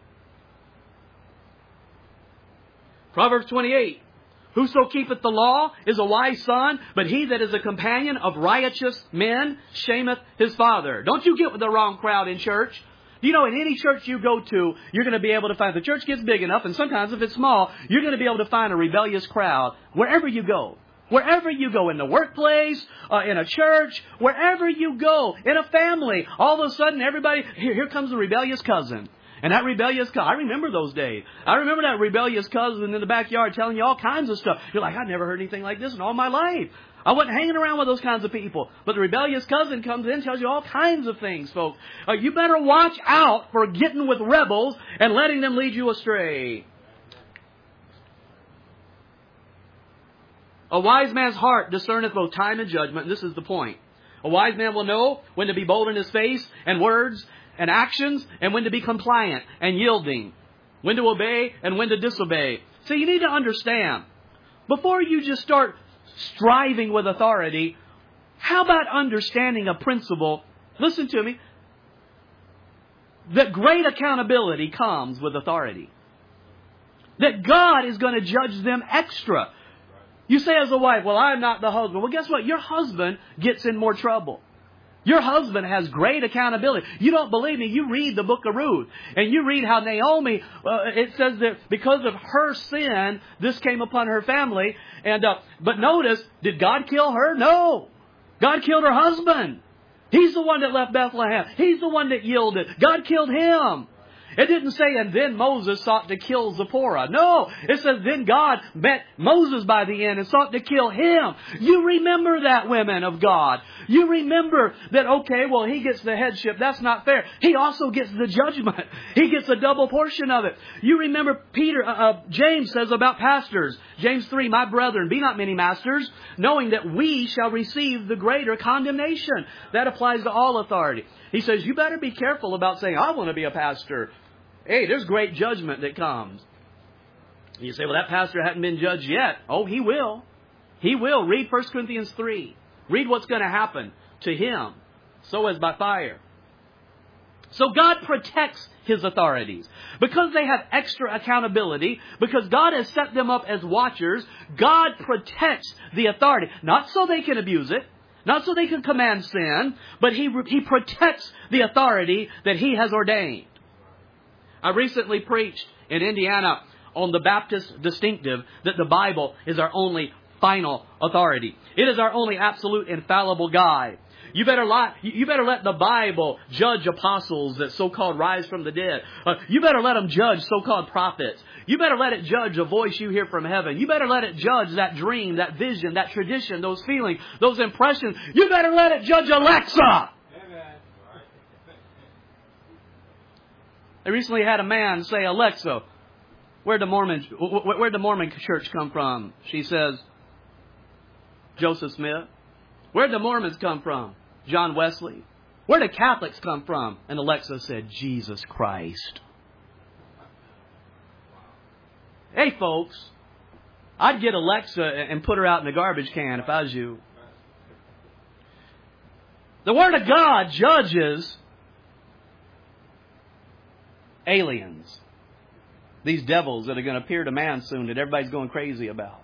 Proverbs 28. Whoso keepeth the law is a wise son, but he that is a companion of riotous men shameth his father. Don't you get with the wrong crowd in church. You know, in any church you go to, you're going to be able to find, if the church gets big enough, and sometimes if it's small, you're going to be able to find a rebellious crowd wherever you go. Wherever you go, in the workplace, in a church, wherever you go, in a family, all of a sudden everybody, here comes the rebellious cousin. And that rebellious cousin, I remember those days. I remember that rebellious cousin in the backyard telling you all kinds of stuff. You're like, I've never heard anything like this in all my life. I wasn't hanging around with those kinds of people. But the rebellious cousin comes in and tells you all kinds of things, folks. You better watch out for getting with rebels and letting them lead you astray. A wise man's heart discerneth both time and judgment. And this is the point. A wise man will know when to be bold in his face and words and actions, and when to be compliant and yielding. When to obey and when to disobey. So you need to understand, before you just start striving with authority, how about understanding a principle, listen to me, that great accountability comes with authority. That God is going to judge them extra. You say as a wife, well, I'm not the husband. Well, guess what? Your husband gets in more trouble. Your husband has great accountability. You don't believe me? You read the book of Ruth. And you read how Naomi, it says that because of her sin, this came upon her family. But notice, did God kill her? No. God killed her husband. He's the one that left Bethlehem. He's the one that yielded. God killed him. It didn't say, and then Moses sought to kill Zipporah. No, it says, then God met Moses by the end and sought to kill him. You remember that, women of God. You remember that, okay, well, he gets the headship. That's not fair. He also gets the judgment. He gets a double portion of it. You remember James says about pastors. James 3, my brethren, be not many masters, knowing that we shall receive the greater condemnation. That applies to all authority. He says, you better be careful about saying, I want to be a pastor. Hey, there's great judgment that comes. You say, well, that pastor hasn't been judged yet. Oh, he will. He will. Read 1 Corinthians 3. Read what's going to happen to him. So as by fire. So God protects His authorities. Because they have extra accountability, because God has set them up as watchers, God protects the authority. Not so they can abuse it, not so they can command sin, but He protects the authority that He has ordained. I recently preached in Indiana on the Baptist distinctive that the Bible is our only final authority. It is our only absolute infallible guide. You better let the Bible judge apostles that so-called rise from the dead. You better let them judge so-called prophets. You better let it judge a voice you hear from heaven. You better let it judge that dream, that vision, that tradition, those feelings, those impressions. You better let it judge Alexa. Amen. I recently had a man say, Alexa, where'd the Mormon church come from? She says, Joseph Smith. Where'd the Mormons come from? John Wesley. Where did Catholics come from? And Alexa said, Jesus Christ. Hey, folks, I'd get Alexa and put her out in the garbage can if I was you. The Word of God judges aliens. These devils that are going to appear to man soon that everybody's going crazy about.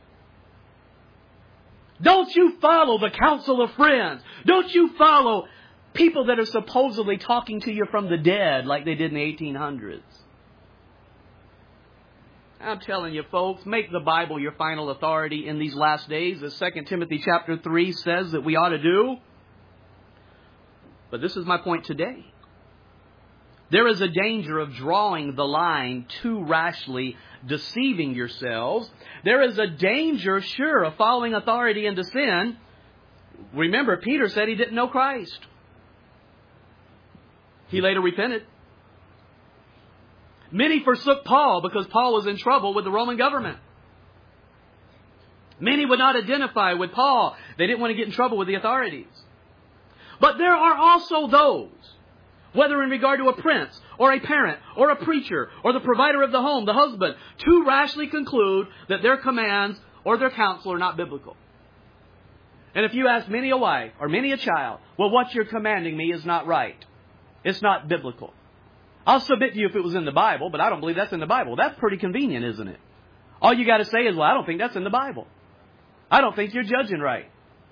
Don't you follow the counsel of friends. Don't you follow people that are supposedly talking to you from the dead like they did in the 1800s. I'm telling you, folks, make the Bible your final authority in these last days, as 2 Timothy chapter 3 says that we ought to do. But this is my point today. There is a danger of drawing the line too rashly, deceiving yourselves. There is a danger, sure, of following authority into sin. Remember, Peter said he didn't know Christ. He later repented. Many forsook Paul because Paul was in trouble with the Roman government. Many would not identify with Paul. They didn't want to get in trouble with the authorities. But there are also those, whether in regard to a prince, or a parent, or a preacher, or the provider of the home, the husband, too rashly conclude that their commands or their counsel are not biblical. And if you ask many a wife or many a child, well, what you're commanding me is not right. It's not biblical. I'll submit to you if it was in the Bible, but I don't believe that's in the Bible. That's pretty convenient, isn't it? All you got to say is, well, I don't think that's in the Bible. I don't think you're judging right.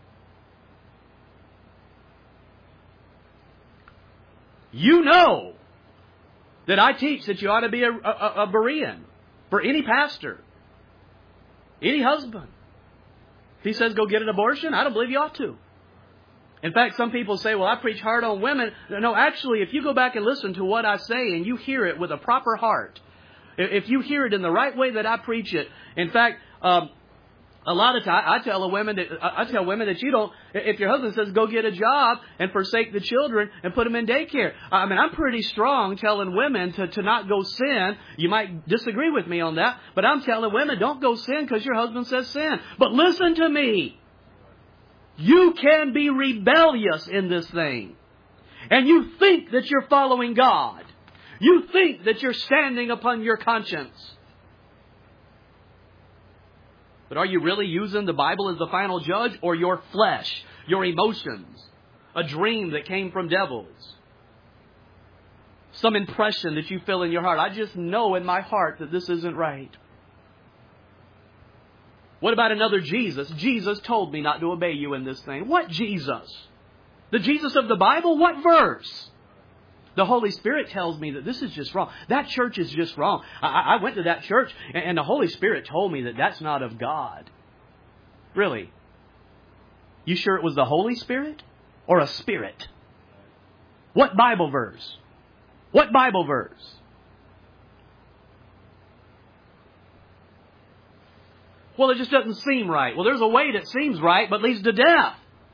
You know that I teach that you ought to be a Berean for any pastor, any husband. If he says go get an abortion, I don't believe you ought to. In fact, some people say, well, I preach hard on women. No, actually, if you go back and listen to what I say and you hear it with a proper heart, if you hear it in the right way that I preach it, in fact, a lot of times I tell women that you don't, if your husband says go get a job and forsake the children and put them in daycare. I mean, I'm pretty strong telling women to not go sin. You might disagree with me on that, but I'm telling women don't go sin because your husband says sin. But listen to me. You can be rebellious in this thing. And you think that you're following God. You think that you're standing upon your conscience. But are you really using the Bible as the final judge, or your flesh, your emotions, a dream that came from devils, some impression that you feel in your heart? I just know in my heart that this isn't right. What about another Jesus? Jesus told me not to obey you in this thing. What Jesus? The Jesus of the Bible? What verse? The Holy Spirit tells me that this is just wrong. That church is just wrong. I went to that church and the Holy Spirit told me that that's not of God. Really? You sure it was the Holy Spirit or a spirit? What Bible verse? What Bible verse? Well, it just doesn't seem right. Well, there's a way that seems right but leads to death.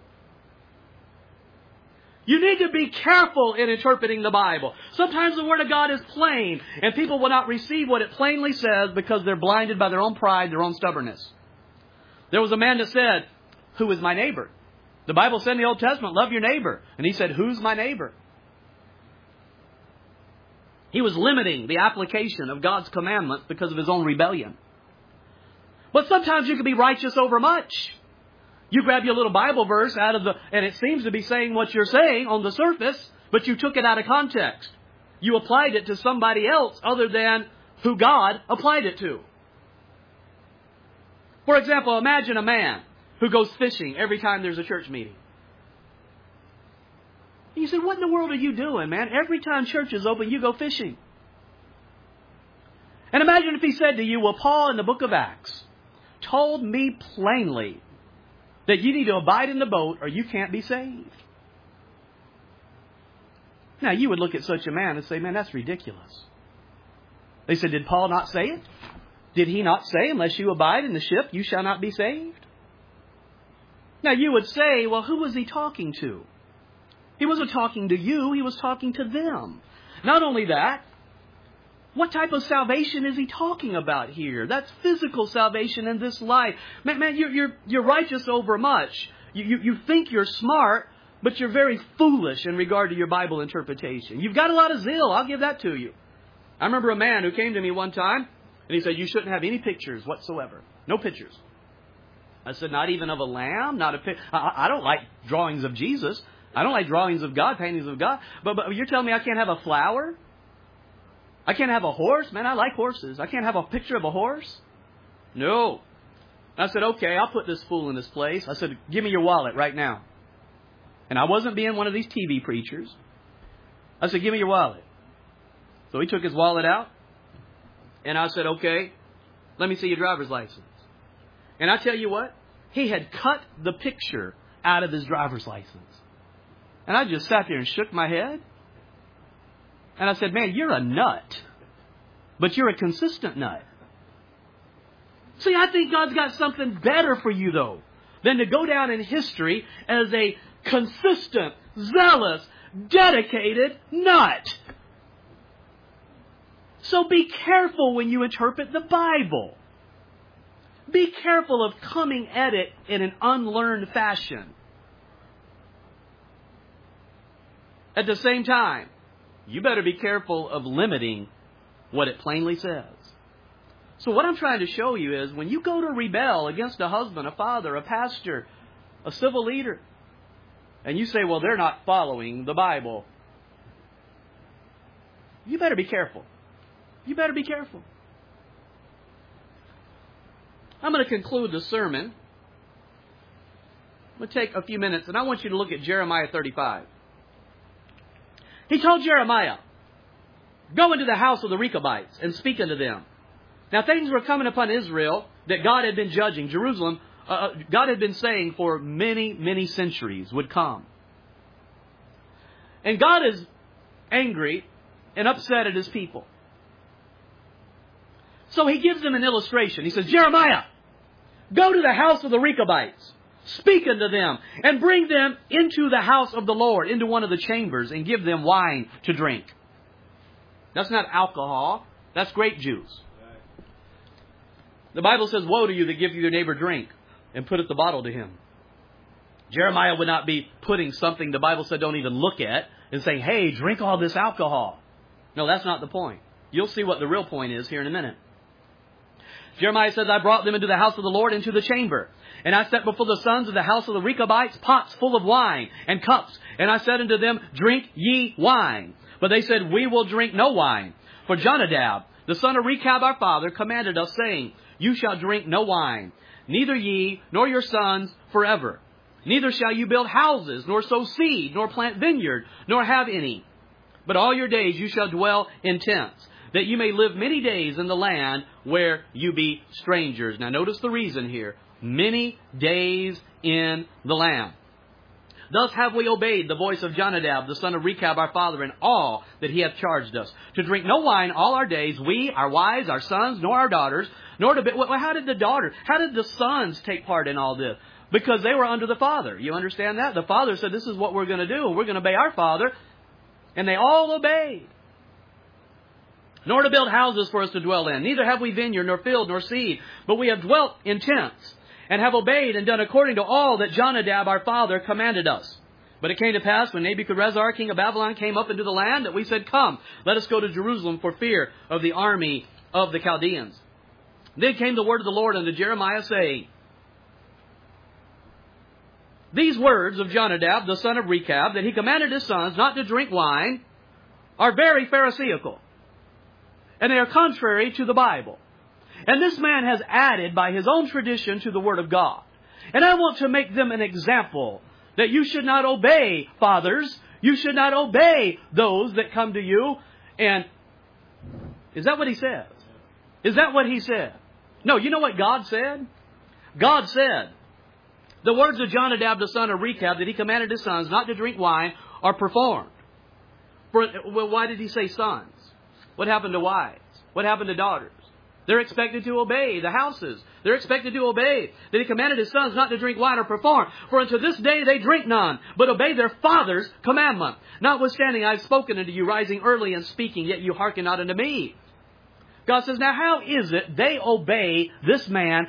You need to be careful in interpreting the Bible. Sometimes the Word of God is plain, and people will not receive what it plainly says because they're blinded by their own pride, their own stubbornness. There was a man that said, who is my neighbor? The Bible said in the Old Testament, love your neighbor. And he said, who's my neighbor? He was limiting the application of God's commandments because of his own rebellion. But sometimes you can be righteous over much. You grab your little Bible verse and it seems to be saying what you're saying on the surface, but you took it out of context. You applied it to somebody else other than who God applied it to. For example, imagine a man who goes fishing every time there's a church meeting. You said, what in the world are you doing, man? Every time church is open, you go fishing. And imagine if he said to you, well, Paul in the book of Acts told me plainly that you need to abide in the boat or you can't be saved. Now, you would look at such a man and say, man, that's ridiculous. They said, did Paul not say it? Did he not say, unless you abide in the ship, you shall not be saved? Now, you would say, well, who was he talking to? He wasn't talking to you, he was talking to them. Not only that, what type of salvation is he talking about here? That's physical salvation in this life. Man, you're righteous over much. You think you're smart, but you're very foolish in regard to your Bible interpretation. You've got a lot of zeal, I'll give that to you. I remember a man who came to me one time, and he said, you shouldn't have any pictures whatsoever. No pictures. I said, not even of a lamb? I don't like drawings of Jesus. I don't like drawings of God, paintings of God. But you're telling me I can't have a flower? I can't have a horse? Man, I like horses. I can't have a picture of a horse? No. I said, okay, I'll put this fool in this place. I said, give me your wallet right now. And I wasn't being one of these TV preachers. I said, give me your wallet. So he took his wallet out. And I said, okay, let me see your driver's license. And I tell you what, he had cut the picture out of his driver's license. And I just sat there and shook my head. And I said, man, you're a nut. But you're a consistent nut. See, I think God's got something better for you, though, than to go down in history as a consistent, zealous, dedicated nut. So be careful when you interpret the Bible. Be careful of coming at it in an unlearned fashion. At the same time, you better be careful of limiting what it plainly says. So what I'm trying to show you is when you go to rebel against a husband, a father, a pastor, a civil leader, and you say, well, they're not following the Bible, you better be careful. You better be careful. I'm going to conclude the sermon. I'm going to take a few minutes, and I want you to look at Jeremiah 35. He told Jeremiah, go into the house of the Rechabites and speak unto them. Now things were coming upon Israel that God had been judging. Jerusalem, God had been saying for many, many centuries would come. And God is angry and upset at His people. So He gives them an illustration. He says, Jeremiah, go to the house of the Rechabites. Speak unto them, and bring them into the house of the Lord, into one of the chambers, and give them wine to drink. That's not alcohol. That's grape juice. The Bible says, woe to you that give your neighbor drink, and putteth the bottle to him. Jeremiah would not be putting something the Bible said don't even look at, and saying, hey, drink all this alcohol. No, that's not the point. You'll see what the real point is here in a minute. Jeremiah says, I brought them into the house of the Lord, into the chamber. And I set before the sons of the house of the Rechabites pots full of wine and cups. And I said unto them, drink ye wine. But they said, we will drink no wine. For Jonadab, the son of Rechab our father, commanded us, saying, you shall drink no wine, neither ye nor your sons forever. Neither shall you build houses, nor sow seed, nor plant vineyard, nor have any. But all your days you shall dwell in tents, that you may live many days in the land where you be strangers. Now notice the reason here. Many days in the land. Thus have we obeyed the voice of Jonadab, the son of Rechab our father, in all that he hath charged us, to drink no wine all our days, we, our wives, our sons, nor our daughters, nor to be... Well, how did the sons take part in all this? Because they were under the father. You understand that? The father said, this is what we're going to do. We're going to obey our father. And they all obeyed. Nor to build houses for us to dwell in. Neither have we vineyard, nor field, nor seed, but we have dwelt in tents, and have obeyed and done according to all that Jonadab our father commanded us. But it came to pass, when Nebuchadrezzar, king of Babylon, came up into the land, that we said, come, let us go to Jerusalem for fear of the army of the Chaldeans. Then came the word of the Lord unto Jeremiah, saying, these words of Jonadab, the son of Rechab, that he commanded his sons not to drink wine, are very Pharisaical. And they are contrary to the Bible. And this man has added by his own tradition to the Word of God. And I want to make them an example that you should not obey fathers. You should not obey those that come to you. And is that what he says? Is that what he said? No, you know what God said? God said, the words of Jonadab the son of Rechab that he commanded his sons not to drink wine are performed. Well, why did he say sons? What happened to wives? What happened to daughters? They're expected to obey the houses. They're expected to obey that he commanded his sons not to drink wine or perform. For unto this day they drink none, but obey their father's commandment. Notwithstanding, I have spoken unto you, rising early and speaking, yet you hearken not unto me. God says, now how is it they obey this man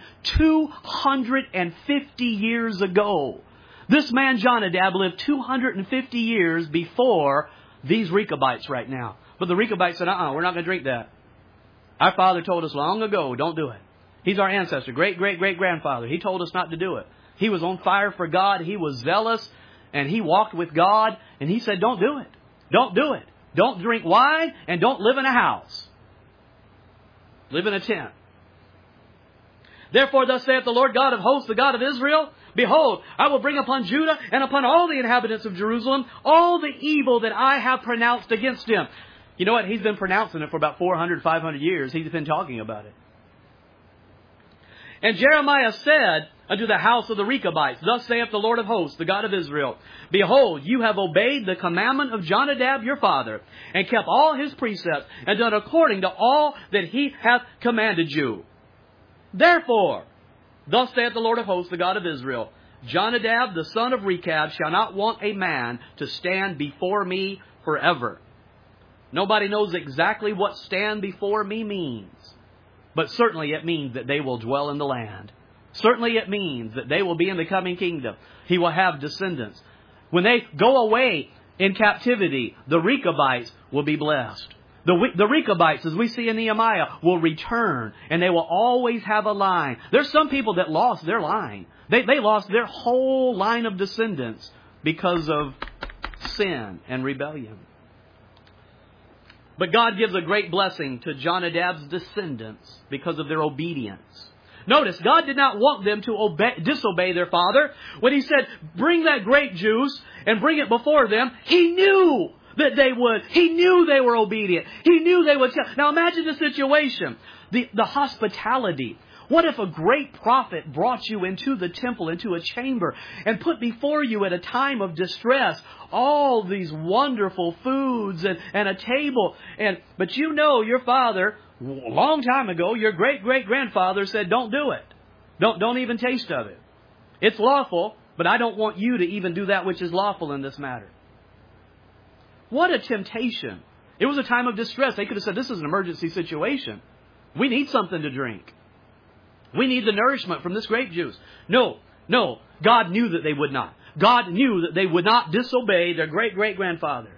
250 years ago? This man Jonadab lived 250 years before these Rechabites right now. But the Rechabites said, we're not going to drink that. Our father told us long ago, don't do it. He's our ancestor, great-great-great-grandfather. He told us not to do it. He was on fire for God. He was zealous, and he walked with God. And he said, don't do it. Don't do it. Don't drink wine, and don't live in a house. Live in a tent. Therefore, thus saith the Lord God of hosts, the God of Israel, behold, I will bring upon Judah and upon all the inhabitants of Jerusalem all the evil that I have pronounced against him. You know what? He's been pronouncing it for about 400, 500 years. He's been talking about it. And Jeremiah said unto the house of the Rechabites, thus saith the Lord of hosts, the God of Israel, behold, you have obeyed the commandment of Jonadab your father, and kept all his precepts, and done according to all that he hath commanded you. Therefore, thus saith the Lord of hosts, the God of Israel, Jonadab the son of Rechab shall not want a man to stand before me forever. Nobody knows exactly what stand before me means. But certainly it means that they will dwell in the land. Certainly it means that they will be in the coming kingdom. He will have descendants. When they go away in captivity, the Rechabites will be blessed. The Rechabites, as we see in Nehemiah, will return, and they will always have a line. There's some people that lost their line. They lost their whole line of descendants because of sin and rebellion. But God gives a great blessing to Jonadab's descendants because of their obedience. Notice, God did not want them to disobey their father. When He said, bring that grape juice and bring it before them, He knew that they would. He knew they were obedient. He knew they would. Now imagine the situation, the hospitality. What if a great prophet brought you into the temple, into a chamber, and put before you at a time of distress all these wonderful foods and a table? But you know your father, a long time ago, your great-great-grandfather said, don't do it. Don't even taste of it. It's lawful, but I don't want you to even do that which is lawful in this matter. What a temptation. It was a time of distress. They could have said, this is an emergency situation. We need something to drink. We need the nourishment from this grape juice. No. God knew that they would not. God knew that they would not disobey their great-great-grandfather.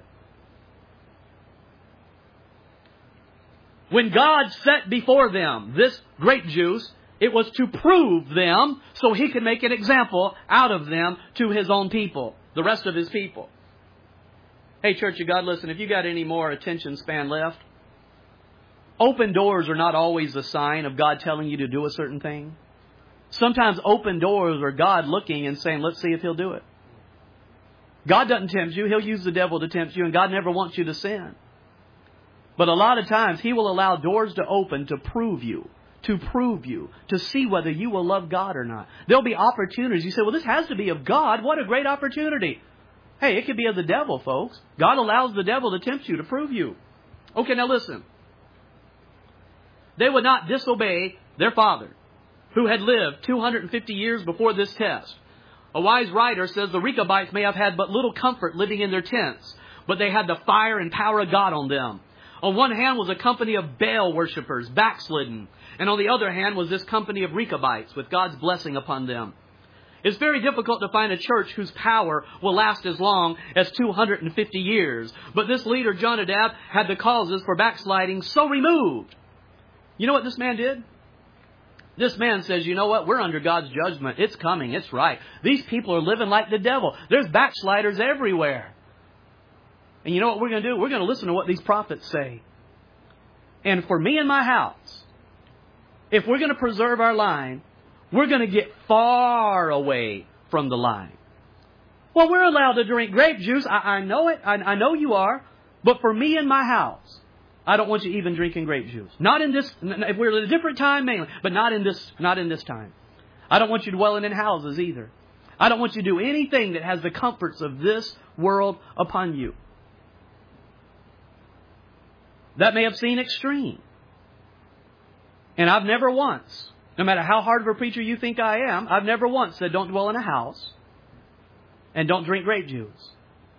When God set before them this grape juice, it was to prove them so He could make an example out of them to His own people, the rest of His people. Hey, Church of God, listen, if you got any more attention span left, open doors are not always a sign of God telling you to do a certain thing. Sometimes open doors are God looking and saying, let's see if He'll do it. God doesn't tempt you. He'll use the devil to tempt you, and God never wants you to sin. But a lot of times He will allow doors to open to prove you, to see whether you will love God or not. There'll be opportunities. You say, well, this has to be of God. What a great opportunity. Hey, it could be of the devil, folks. God allows the devil to tempt you, to prove you. Okay, now listen. They would not disobey their father, who had lived 250 years before this test. A wise writer says the Rechabites may have had but little comfort living in their tents, but they had the fire and power of God on them. On one hand was a company of Baal worshippers, backslidden, and on the other hand was this company of Rechabites with God's blessing upon them. It's very difficult to find a church whose power will last as long as 250 years. But this leader, Jonadab, had the causes for backsliding so removed. You know what this man did? This man says, you know what? We're under God's judgment. It's coming. It's right. These people are living like the devil. There's backsliders everywhere. And you know what we're going to do? We're going to listen to what these prophets say. And for me and my house, if we're going to preserve our line, we're going to get far away from the line. Well, we're allowed to drink grape juice. I know it. I know you are. But for me and my house, I don't want you even drinking grape juice. Not in this. If we're at a different time, mainly, but not in this time. I don't want you dwelling in houses either. I don't want you to do anything that has the comforts of this world upon you. That may have seemed extreme. And I've never once, no matter how hard of a preacher you think I am, I've never once said don't dwell in a house and don't drink grape juice.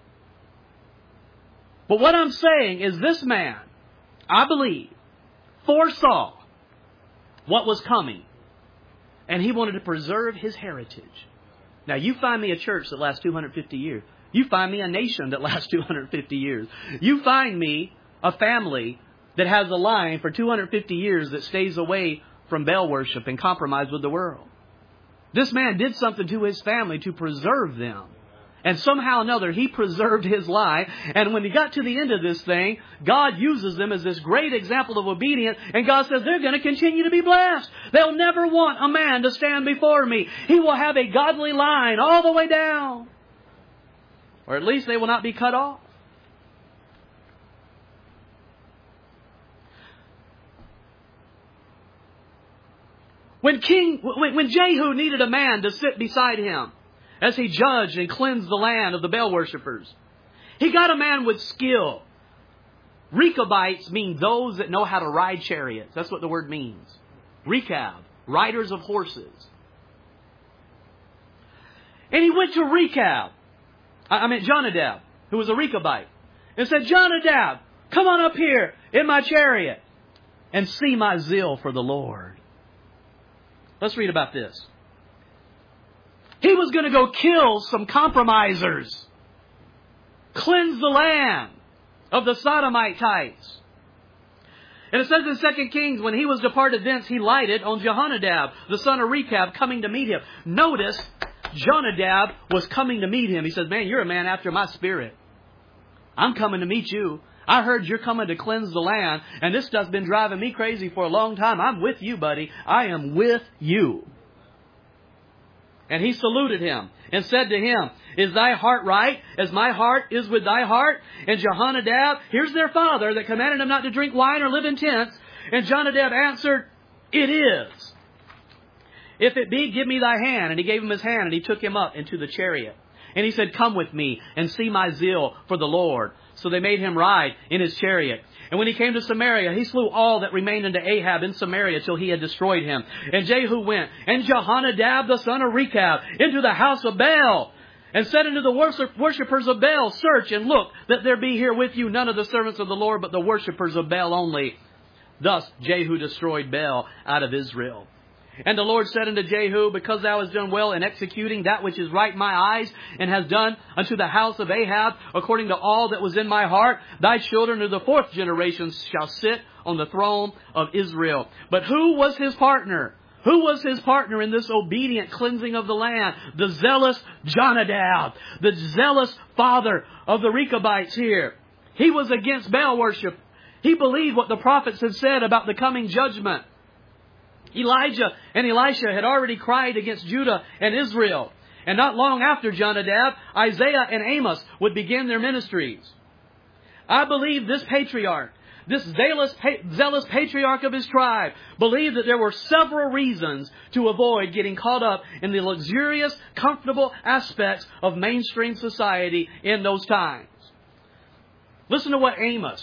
But what I'm saying is this man, I believe, foresaw what was coming. And he wanted to preserve his heritage. Now, you find me a church that lasts 250 years. You find me a nation that lasts 250 years. You find me a family that has a line for 250 years that stays away from Baal worship and compromise with the world. This man did something to his family to preserve them. And somehow or another, he preserved his line. And when he got to the end of this thing, God uses them as this great example of obedience. And God says they're going to continue to be blessed. They'll never want a man to stand before me. He will have a godly line all the way down. Or at least they will not be cut off. When Jehu needed a man to sit beside him as he judged and cleansed the land of the Baal worshippers, he got a man with skill. Rechabites mean those that know how to ride chariots. That's what the word means. Rechab, riders of horses. And he went to Jonadab, who was a Rechabite, and said, Jonadab, come on up here in my chariot and see my zeal for the Lord. Let's read about this. He was going to go kill some compromisers. Cleanse the land of the Sodomites. And it says in 2 Kings, when he was departed thence, he lighted on Jehonadab, the son of Rechab, coming to meet him. Notice, Jonadab was coming to meet him. He says, man, you're a man after my spirit. I'm coming to meet you. I heard you're coming to cleanse the land, and this stuff's been driving me crazy for a long time. I'm with you, buddy. I am with you. And he saluted him and said to him, is thy heart right as my heart is with thy heart? And Jehonadab, here's their father that commanded him not to drink wine or live in tents. And Jonadab answered, it is. If it be, give me thy hand. And he gave him his hand, and he took him up into the chariot. And he said, come with me and see my zeal for the Lord. So they made him ride in his chariot. And when he came to Samaria, he slew all that remained unto Ahab in Samaria till he had destroyed him. And Jehu went, and Jehonadab the son of Rechab, into the house of Baal, and said unto the worshippers of Baal, search and look that there be here with you none of the servants of the Lord, but the worshippers of Baal only. Thus Jehu destroyed Baal out of Israel. And the Lord said unto Jehu, because thou hast done well in executing that which is right in my eyes, and hast done unto the house of Ahab according to all that was in my heart, thy children of the fourth generation shall sit on the throne of Israel. But who was his partner? Who was his partner in this obedient cleansing of the land? The zealous Jonadab, the zealous father of the Rechabites here. He was against Baal worship. He believed what the prophets had said about the coming judgment. Elijah and Elisha had already cried against Judah and Israel. And not long after Jonadab, Isaiah and Amos would begin their ministries. I believe this patriarch, this zealous patriarch of his tribe, believed that there were several reasons to avoid getting caught up in the luxurious, comfortable aspects of mainstream society in those times. Listen to what Amos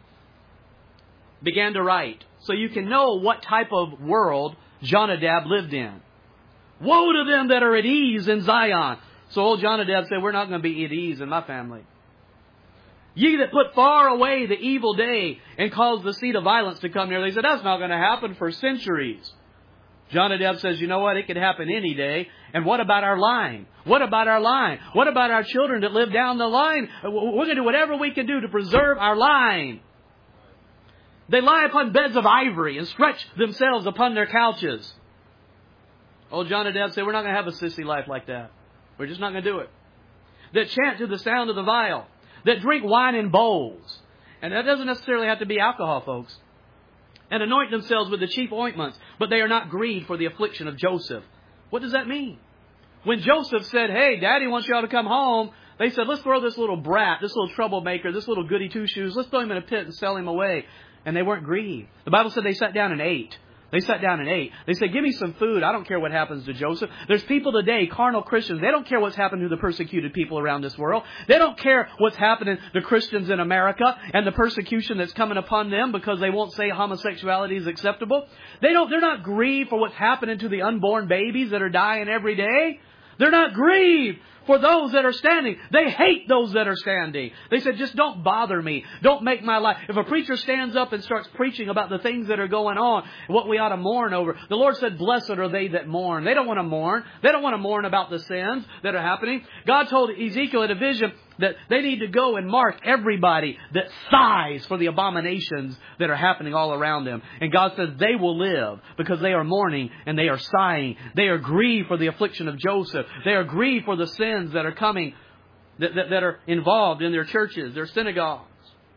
began to write, so you can know what type of world Jonadab lived in. Woe to them that are at ease in Zion. So old Jonadab said, we're not going to be at ease in my family. Ye that put far away the evil day and cause the seed of violence to come near. They said, that's not going to happen for centuries. Jonadab says, you know what? It could happen any day. And what about our line? What about our line? What about our children that live down the line? We're going to do whatever we can do to preserve our line. They lie upon beds of ivory and stretch themselves upon their couches. Old Jonadab said, we're not going to have a sissy life like that. We're just not going to do it. That chant to the sound of the viol. That drink wine in bowls. And that doesn't necessarily have to be alcohol, folks. And anoint themselves with the chief ointments, but they are not grieved for the affliction of Joseph. What does that mean? When Joseph said, hey, Daddy wants you all to come home, they said, let's throw this little brat, this little troublemaker, this little goody two-shoes, let's throw him in a pit and sell him away. And they weren't grieved. The Bible said they sat down and ate. They sat down and ate. They said, give me some food. I don't care what happens to Joseph. There's people today, carnal Christians, they don't care what's happened to the persecuted people around this world. They don't care what's happening to Christians in America and the persecution that's coming upon them because they won't say homosexuality is acceptable. They're not grieved for what's happening to the unborn babies that are dying every day. They're not grieved for those that are standing. They hate those that are standing. They said, just don't bother me. Don't make my life. If a preacher stands up and starts preaching about the things that are going on, what we ought to mourn over. The Lord said, blessed are they that mourn. They don't want to mourn. They don't want to mourn about the sins that are happening. God told Ezekiel in a vision that they need to go and mark everybody that sighs for the abominations that are happening all around them. And God says they will live because they are mourning and they are sighing. They are grieved for the affliction of Joseph. They are grieved for the sins that are coming, that are involved in their churches, their synagogues.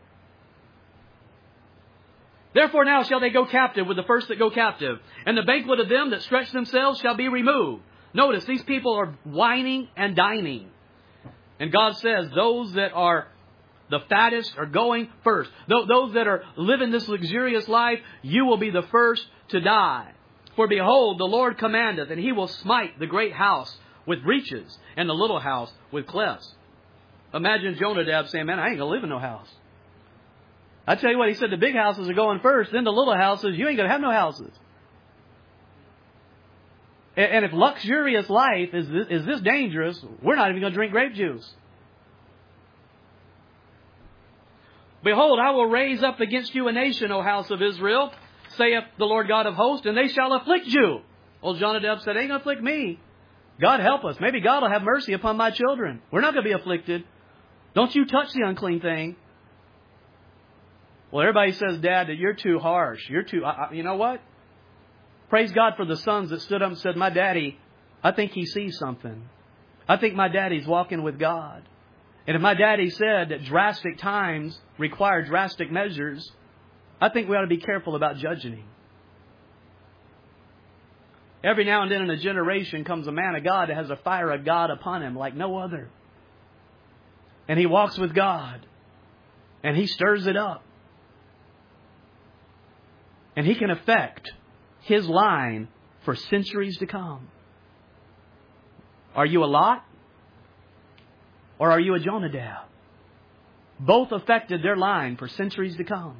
Therefore now shall they go captive with the first that go captive, and the banquet of them that stretch themselves shall be removed. Notice, these people are whining and dining. And God says those that are the fattest are going first. Those that are living this luxurious life, you will be the first to die. For behold, the Lord commandeth, and He will smite the great house with breaches, and the little house with clefts. Imagine Jonadab saying, man, I ain't going to live in no house. I tell you what, he said the big houses are going first, then the little houses, you ain't going to have no houses. And if luxurious life is this dangerous, we're not even going to drink grape juice. Behold, I will raise up against you a nation, O house of Israel, saith the Lord God of hosts, and they shall afflict you. Old Jonadab said, ain't going to afflict me. God help us. Maybe God will have mercy upon my children. We're not going to be afflicted. Don't you touch the unclean thing. Well, everybody says, Dad, that you're too harsh. You're too... you know what? Praise God for the sons that stood up and said, my daddy, I think he sees something. I think my daddy's walking with God. And if my daddy said that drastic times require drastic measures, I think we ought to be careful about judging him. Every now and then in a generation comes a man of God that has a fire of God upon him like no other. And he walks with God. And he stirs it up. And he can affect his line for centuries to come. Are you a Lot? Or are you a Jonadab? Both affected their line for centuries to come.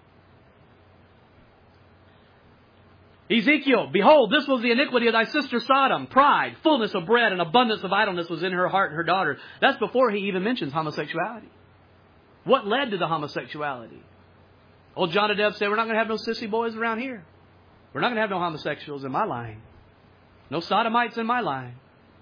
Ezekiel, behold, this was the iniquity of thy sister Sodom. Pride, fullness of bread, and abundance of idleness was in her heart and her daughter. That's before he even mentions homosexuality. What led to the homosexuality? Old Jonadab said, we're not going to have no sissy boys around here. We're not going to have no homosexuals in my line. No sodomites in my line.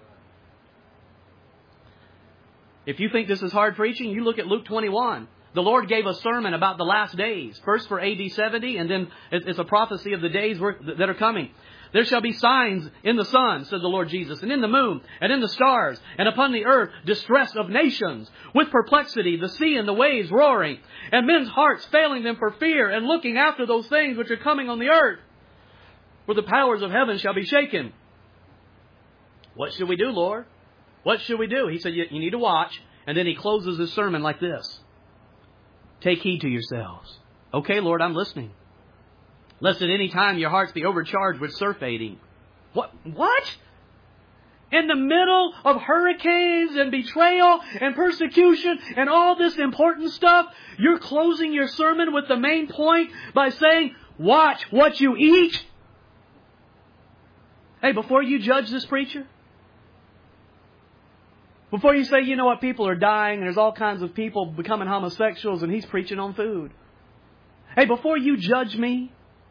If you think this is hard preaching, you look at Luke 21. The Lord gave a sermon about the last days. First for AD 70, and then it's a prophecy of the days that are coming. There shall be signs in the sun, said the Lord Jesus, and in the moon, and in the stars, and upon the earth distress of nations, with perplexity, the sea and the waves roaring, and men's hearts failing them for fear, and looking after those things which are coming on the earth. For the powers of heaven shall be shaken. What should we do, Lord? What should we do? He said, you need to watch. And then he closes his sermon like this. Take heed to yourselves. Okay, Lord, I'm listening. Lest at any time your hearts be overcharged with surfeiting. What? In the middle of hurricanes and betrayal and persecution and all this important stuff, you're closing your sermon with the main point by saying, watch what you eat. Hey, before you judge this preacher, before you say, you know what, people are dying and there's all kinds of people becoming homosexuals and he's preaching on food. Hey, before you judge me,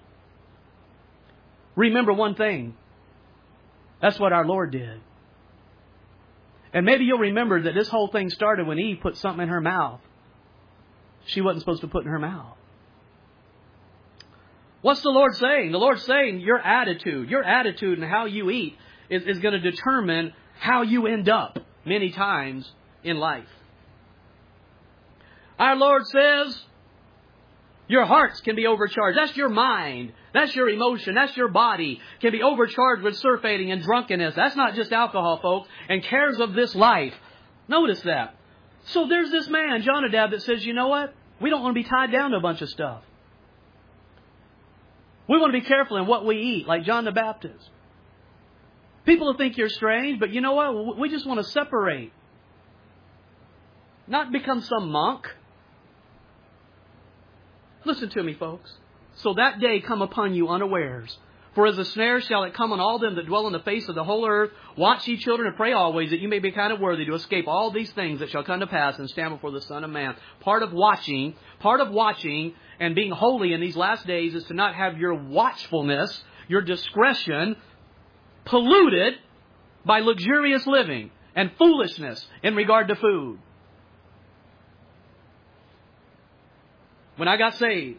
remember one thing. That's what our Lord did. And maybe you'll remember that this whole thing started when Eve put something in her mouth she wasn't supposed to put in her mouth. What's the Lord saying? The Lord's saying your attitude and how you eat is going to determine how you end up many times in life. Our Lord says, your hearts can be overcharged. That's your mind. That's your emotion. That's your body. Can be overcharged with surfeiting and drunkenness. That's not just alcohol, folks, and cares of this life. Notice that. So there's this man, Jonadab, that says, you know what? We don't want to be tied down to a bunch of stuff. We want to be careful in what we eat, like John the Baptist. People will think you're strange, but you know what? We just want to separate. Not become some monk. Listen to me, folks. So that day come upon you unawares. For as a snare shall it come on all them that dwell on the face of the whole earth. Watch ye, children, and pray always, that you may be kind of worthy to escape all these things that shall come to pass and stand before the Son of Man. Part of watching and being holy in these last days is to not have your watchfulness, your discretion, polluted by luxurious living and foolishness in regard to food. When I got saved,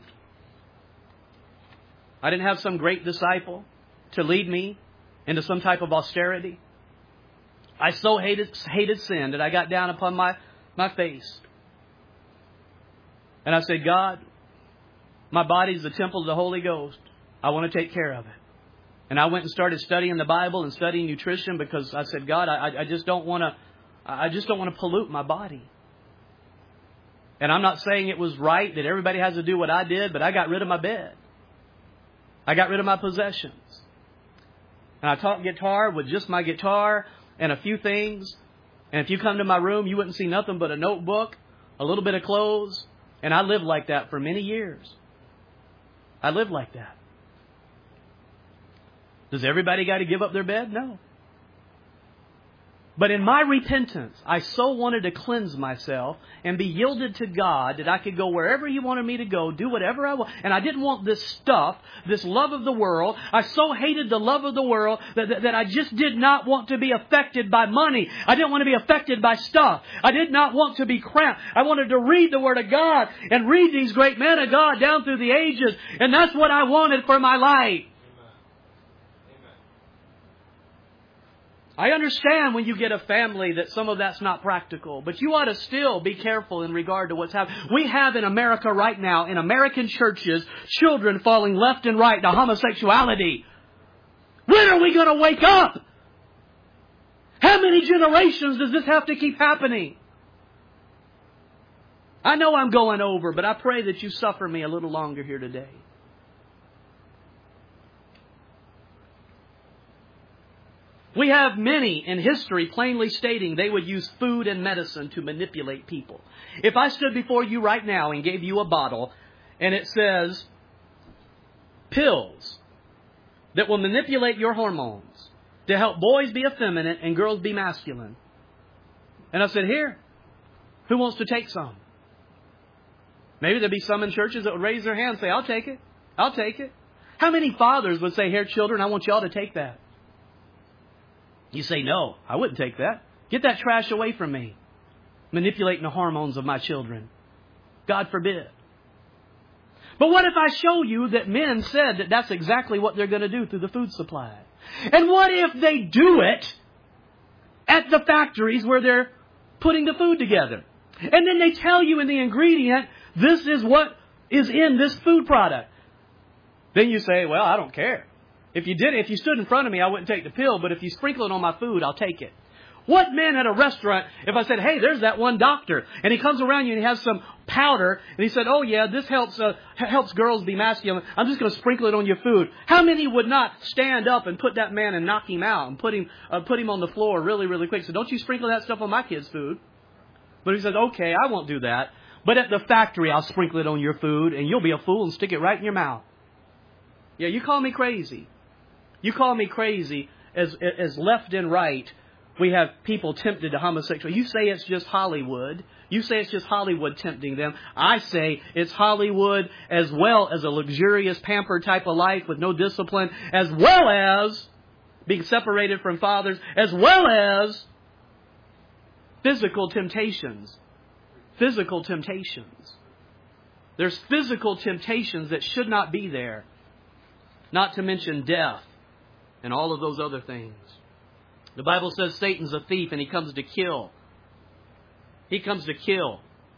I didn't have some great disciple to lead me into some type of austerity. I so hated sin that I got down upon my face. And I said, God, my body is the temple of the Holy Ghost. I want to take care of it. And I went and started studying the Bible and studying nutrition because I said, God, I just don't want to pollute my body. And I'm not saying it was right that everybody has to do what I did, but I got rid of my bed. I got rid of my possessions. And I taught guitar with just my guitar and a few things. And if you come to my room, you wouldn't see nothing but a notebook, a little bit of clothes. And I lived like that for many years. I lived like that. Does everybody got to give up their bed? No. But in my repentance, I so wanted to cleanse myself and be yielded to God that I could go wherever He wanted me to go, do whatever I want. And I didn't want this stuff, this love of the world. I so hated the love of the world that I just did not want to be affected by money. I didn't want to be affected by stuff. I did not want to be cramped. I wanted to read the Word of God and read these great men of God down through the ages. And that's what I wanted for my life. I understand when you get a family that some of that's not practical, but you ought to still be careful in regard to what's happening. We have in America right now, in American churches, children falling left and right to homosexuality. When are we going to wake up? How many generations does this have to keep happening? I know I'm going over, but I pray that you suffer me a little longer here today. We have many in history plainly stating they would use food and medicine to manipulate people. If I stood before you right now and gave you a bottle and it says pills that will manipulate your hormones to help boys be effeminate and girls be masculine. And I said, here, who wants to take some? Maybe there'd be some in churches that would raise their hand and say, I'll take it. I'll take it. How many fathers would say, here, children, I want you all to take that? You say, no, I wouldn't take that. Get that trash away from me. Manipulating the hormones of my children. God forbid. But what if I show you that men said that that's exactly what they're going to do through the food supply? And what if they do it at the factories where they're putting the food together? And then they tell you in the ingredient, this is what is in this food product. Then you say, well, I don't care. If you stood in front of me, I wouldn't take the pill, but if you sprinkle it on my food, I'll take it. What man at a restaurant, if I said, hey, there's that one doctor, and he comes around you and he has some powder, and he said, oh yeah, this helps girls be masculine, I'm just going to sprinkle it on your food. How many would not stand up and put that man and knock him out and put him on the floor really, really quick? So don't you sprinkle that stuff on my kid's food. But he says, okay, I won't do that. But at the factory, I'll sprinkle it on your food, and you'll be a fool and stick it right in your mouth. Yeah, you call me crazy. You call me crazy as left and right. We have people tempted to homosexuality. You say it's just Hollywood. You say it's just Hollywood tempting them. I say it's Hollywood as well as a luxurious, pampered type of life with no discipline, as well as being separated from fathers, as well as physical temptations. Physical temptations. There's physical temptations that should not be there. Not to mention death and all of those other things. The Bible says Satan's a thief and he comes to kill. He comes to kill.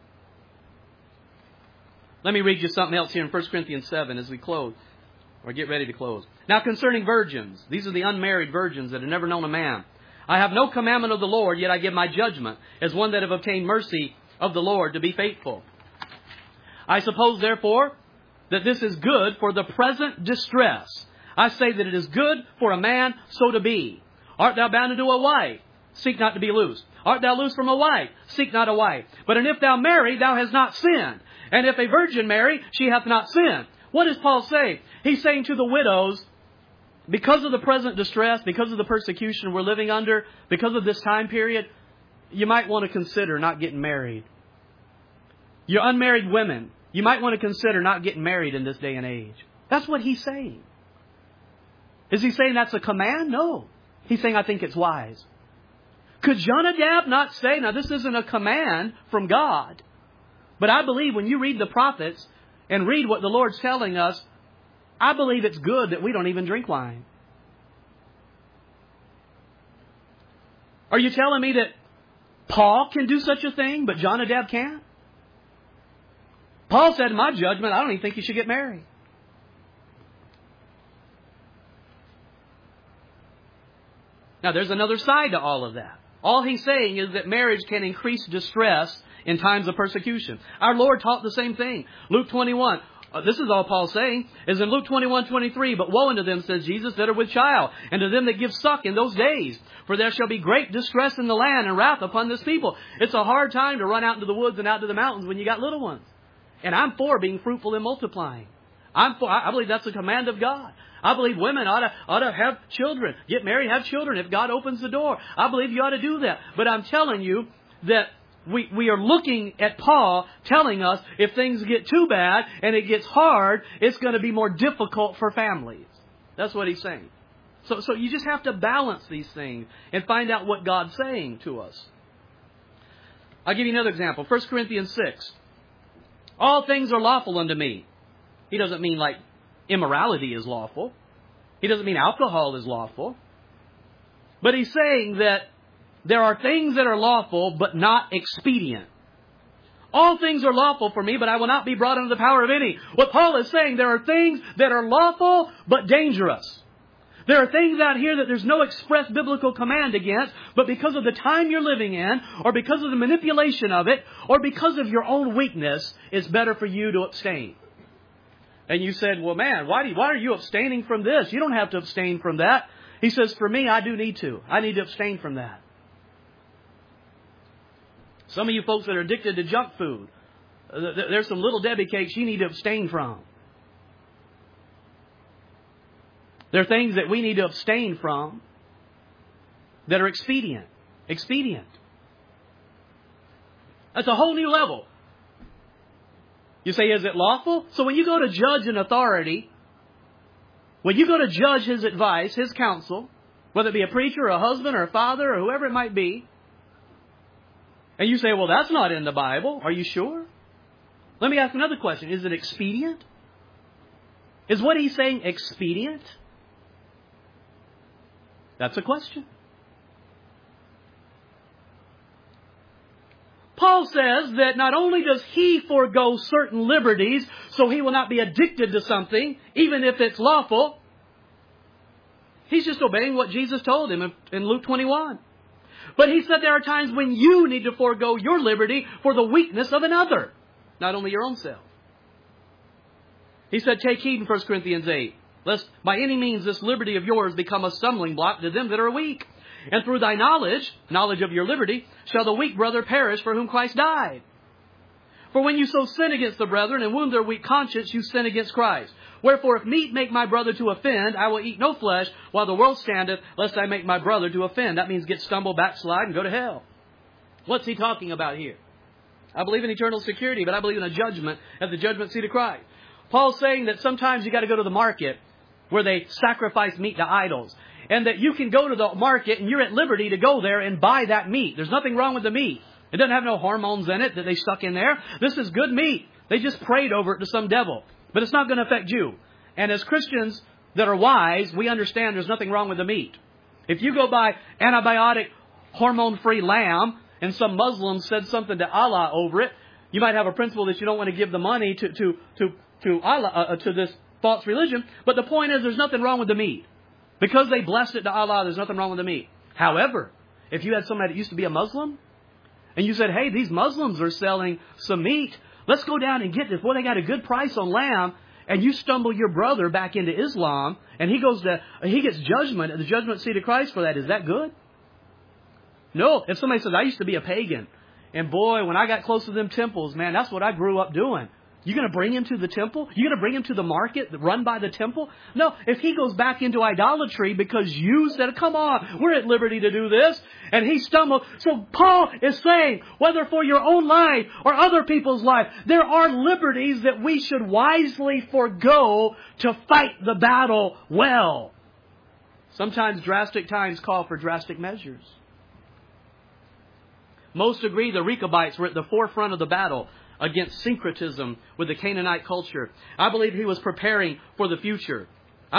Let me read you something else here in 1 Corinthians 7 as we close, or get ready to close. Now concerning virgins, these are the unmarried virgins that have never known a man. I have no commandment of the Lord, yet I give my judgment, as one that have obtained mercy of the Lord to be faithful. I suppose, therefore, that this is good for the present distress. I say that it is good for a man so to be. Art thou bound unto a wife? Seek not to be loosed. Art thou loosed from a wife? Seek not a wife. But and if thou marry, thou hast not sinned. And if a virgin marry, she hath not sinned. What does Paul say? He's saying to the widows, because of the present distress, because of the persecution we're living under, because of this time period, you might want to consider not getting married. You're unmarried women. You might want to consider not getting married in this day and age. That's what he's saying. Is he saying that's a command? No. He's saying, I think it's wise. Could Jonadab not say, now this isn't a command from God, but I believe when you read the prophets and read what the Lord's telling us, I believe it's good that we don't even drink wine. Are you telling me that Paul can do such a thing, but Jonadab can't? Paul said, in my judgment, I don't even think you should get married. Now, there's another side to all of that. All he's saying is that marriage can increase distress in times of persecution. Our Lord taught the same thing. Luke 21. This is all Paul's saying, is in Luke 21:23. But woe unto them, says Jesus, that are with child, and to them that give suck in those days. For there shall be great distress in the land, and wrath upon this people. It's a hard time to run out into the woods and out to the mountains when you got little ones. And I'm for being fruitful and multiplying. I believe that's a command of God. I believe women ought to have children. Get married, have children if God opens the door. I believe you ought to do that. But I'm telling you that we are looking at Paul telling us if things get too bad and it gets hard, it's going to be more difficult for families. That's what he's saying. So you just have to balance these things and find out what God's saying to us. I'll give you another example. 1 Corinthians 6. All things are lawful unto me. He doesn't mean like immorality is lawful. He doesn't mean alcohol is lawful. But he's saying that there are things that are lawful, but not expedient. All things are lawful for me, but I will not be brought under the power of any. What Paul is saying, there are things that are lawful, but dangerous. There are things out here that there's no express biblical command against, but because of the time you're living in, or because of the manipulation of it, or because of your own weakness, it's better for you to abstain. And you said, well, man, why are you abstaining from this? You don't have to abstain from that. He says, for me, I do need to. I need to abstain from that. Some of you folks that are addicted to junk food, there's some Little Debbie cakes you need to abstain from. There are things that we need to abstain from that are expedient. Expedient. That's a whole new level. You say, is it lawful? So when you go to judge an authority, when you go to judge his advice, his counsel, whether it be a preacher or a husband or a father or whoever it might be, and you say, well, that's not in the Bible. Are you sure? Let me ask another question. Is it expedient? Is what he's saying expedient? That's a question. Paul says that not only does he forego certain liberties so he will not be addicted to something, even if it's lawful, he's just obeying what Jesus told him in Luke 21. But he said there are times when you need to forego your liberty for the weakness of another, not only your own self. He said, take heed in 1 Corinthians 8, lest by any means this liberty of yours become a stumbling block to them that are weak. And through thy knowledge of your liberty, shall the weak brother perish for whom Christ died. For when you so sin against the brethren and wound their weak conscience, you sin against Christ. Wherefore, if meat make my brother to offend, I will eat no flesh while the world standeth, lest I make my brother to offend. That means get stumbled, backslide, and go to hell. What's he talking about here? I believe in eternal security, but I believe in a judgment at the judgment seat of Christ. Paul's saying that sometimes you got to go to the market where they sacrifice meat to idols. And that you can go to the market and you're at liberty to go there and buy that meat. There's nothing wrong with the meat. It doesn't have no hormones in it that they stuck in there. This is good meat. They just prayed over it to some devil. But it's not going to affect you. And as Christians that are wise, we understand there's nothing wrong with the meat. If you go buy antibiotic, hormone-free lamb, and some Muslim said something to Allah over it, you might have a principle that you don't want to give the money to Allah, to this false religion. But the point is, there's nothing wrong with the meat. Because they blessed it to Allah, there's nothing wrong with the meat. However, if you had somebody that used to be a Muslim, and you said, hey, these Muslims are selling some meat, let's go down and get this. Boy, they got a good price on lamb. And you stumble your brother back into Islam, and he gets judgment at the judgment seat of Christ for that. Is that good? No. If somebody says, I used to be a pagan, and boy, when I got close to them temples, man, that's what I grew up doing. You going to bring him to the temple? You going to bring him to the market run by the temple? No. If he goes back into idolatry because you said, come on, we're at liberty to do this, and he stumbled. So Paul is saying, whether for your own life or other people's life, there are liberties that we should wisely forego to fight the battle well. Sometimes drastic times call for drastic measures. Most agree the Rechabites were at the forefront of the battle against syncretism with the Canaanite culture. I believe he was preparing for the future.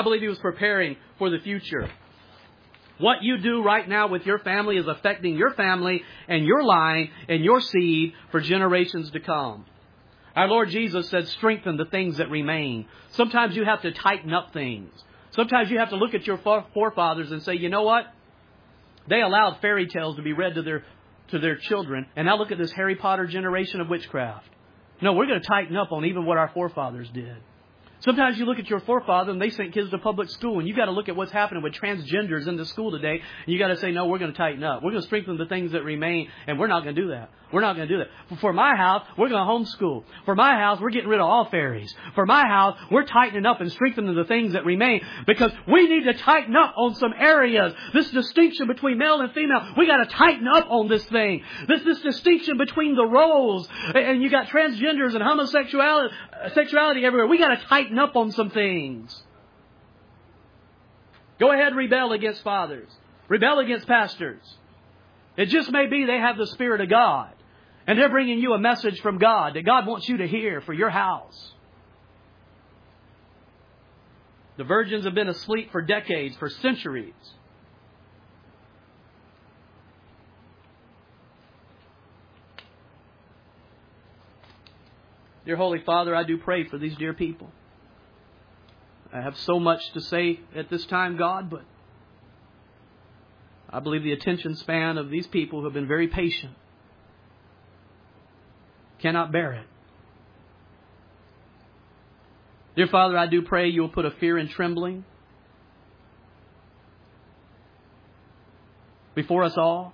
What you do right now with your family is affecting your family and your line and your seed for generations to come. Our Lord Jesus said, strengthen the things that remain. Sometimes you have to tighten up things. Sometimes you have to look at your forefathers and say, you know what? They allowed fairy tales to be read to their children. And now look at this Harry Potter generation of witchcraft. No, we're going to tighten up on even what our forefathers did. Sometimes you look at your forefather and they sent kids to public school, and you got to look at what's happening with transgenders in the school today, and you got to say, no, we're going to tighten up. We're going to strengthen the things that remain, and we're not going to do that. For my house, we're going to homeschool. For my house, we're getting rid of all fairies. For my house, we're tightening up and strengthening the things that remain, because we need to tighten up on some areas. This distinction between male and female, we got to tighten up on this thing. This distinction between the roles, and you got transgenders and homosexuality everywhere. We got to tighten up on some things. Go ahead, rebel against fathers. Rebel against pastors. It just may be they have the Spirit of God, and they're bringing you a message from God that God wants you to hear for your house. The virgins have been asleep for decades, for centuries. Dear Holy Father, I do pray for these dear people. I have so much to say at this time, God, but I believe the attention span of these people who have been very patient cannot bear it. Dear Father, I do pray you will put a fear and trembling before us all,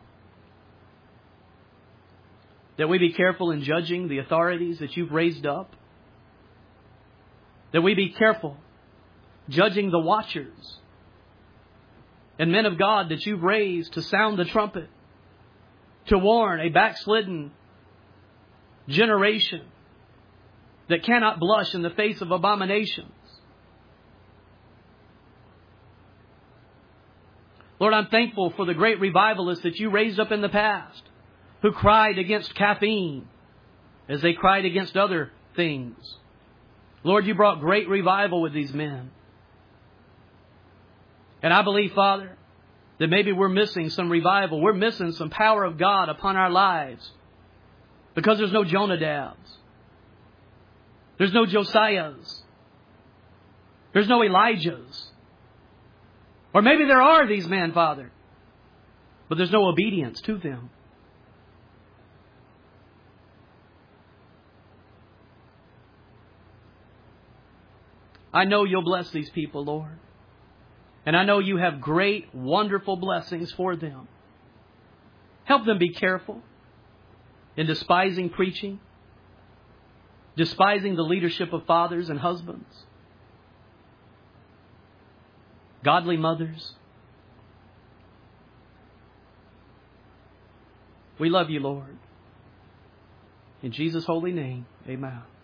that we be careful in judging the authorities that you've raised up, that we be careful judging the watchers and men of God that you've raised to sound the trumpet, to warn a backslidden generation that cannot blush in the face of abominations. Lord, I'm thankful for the great revivalists that you raised up in the past, who cried against caffeine as they cried against other things. Lord, you brought great revival with these men. And I believe, Father, that maybe we're missing some revival. We're missing some power of God upon our lives, because there's no Jonadabs. There's no Josiahs. There's no Elijahs. Or maybe there are these men, Father, but there's no obedience to them. I know you'll bless these people, Lord. And I know you have great, wonderful blessings for them. Help them be careful in despising preaching, despising the leadership of fathers and husbands, godly mothers. We love you, Lord. In Jesus' holy name, amen.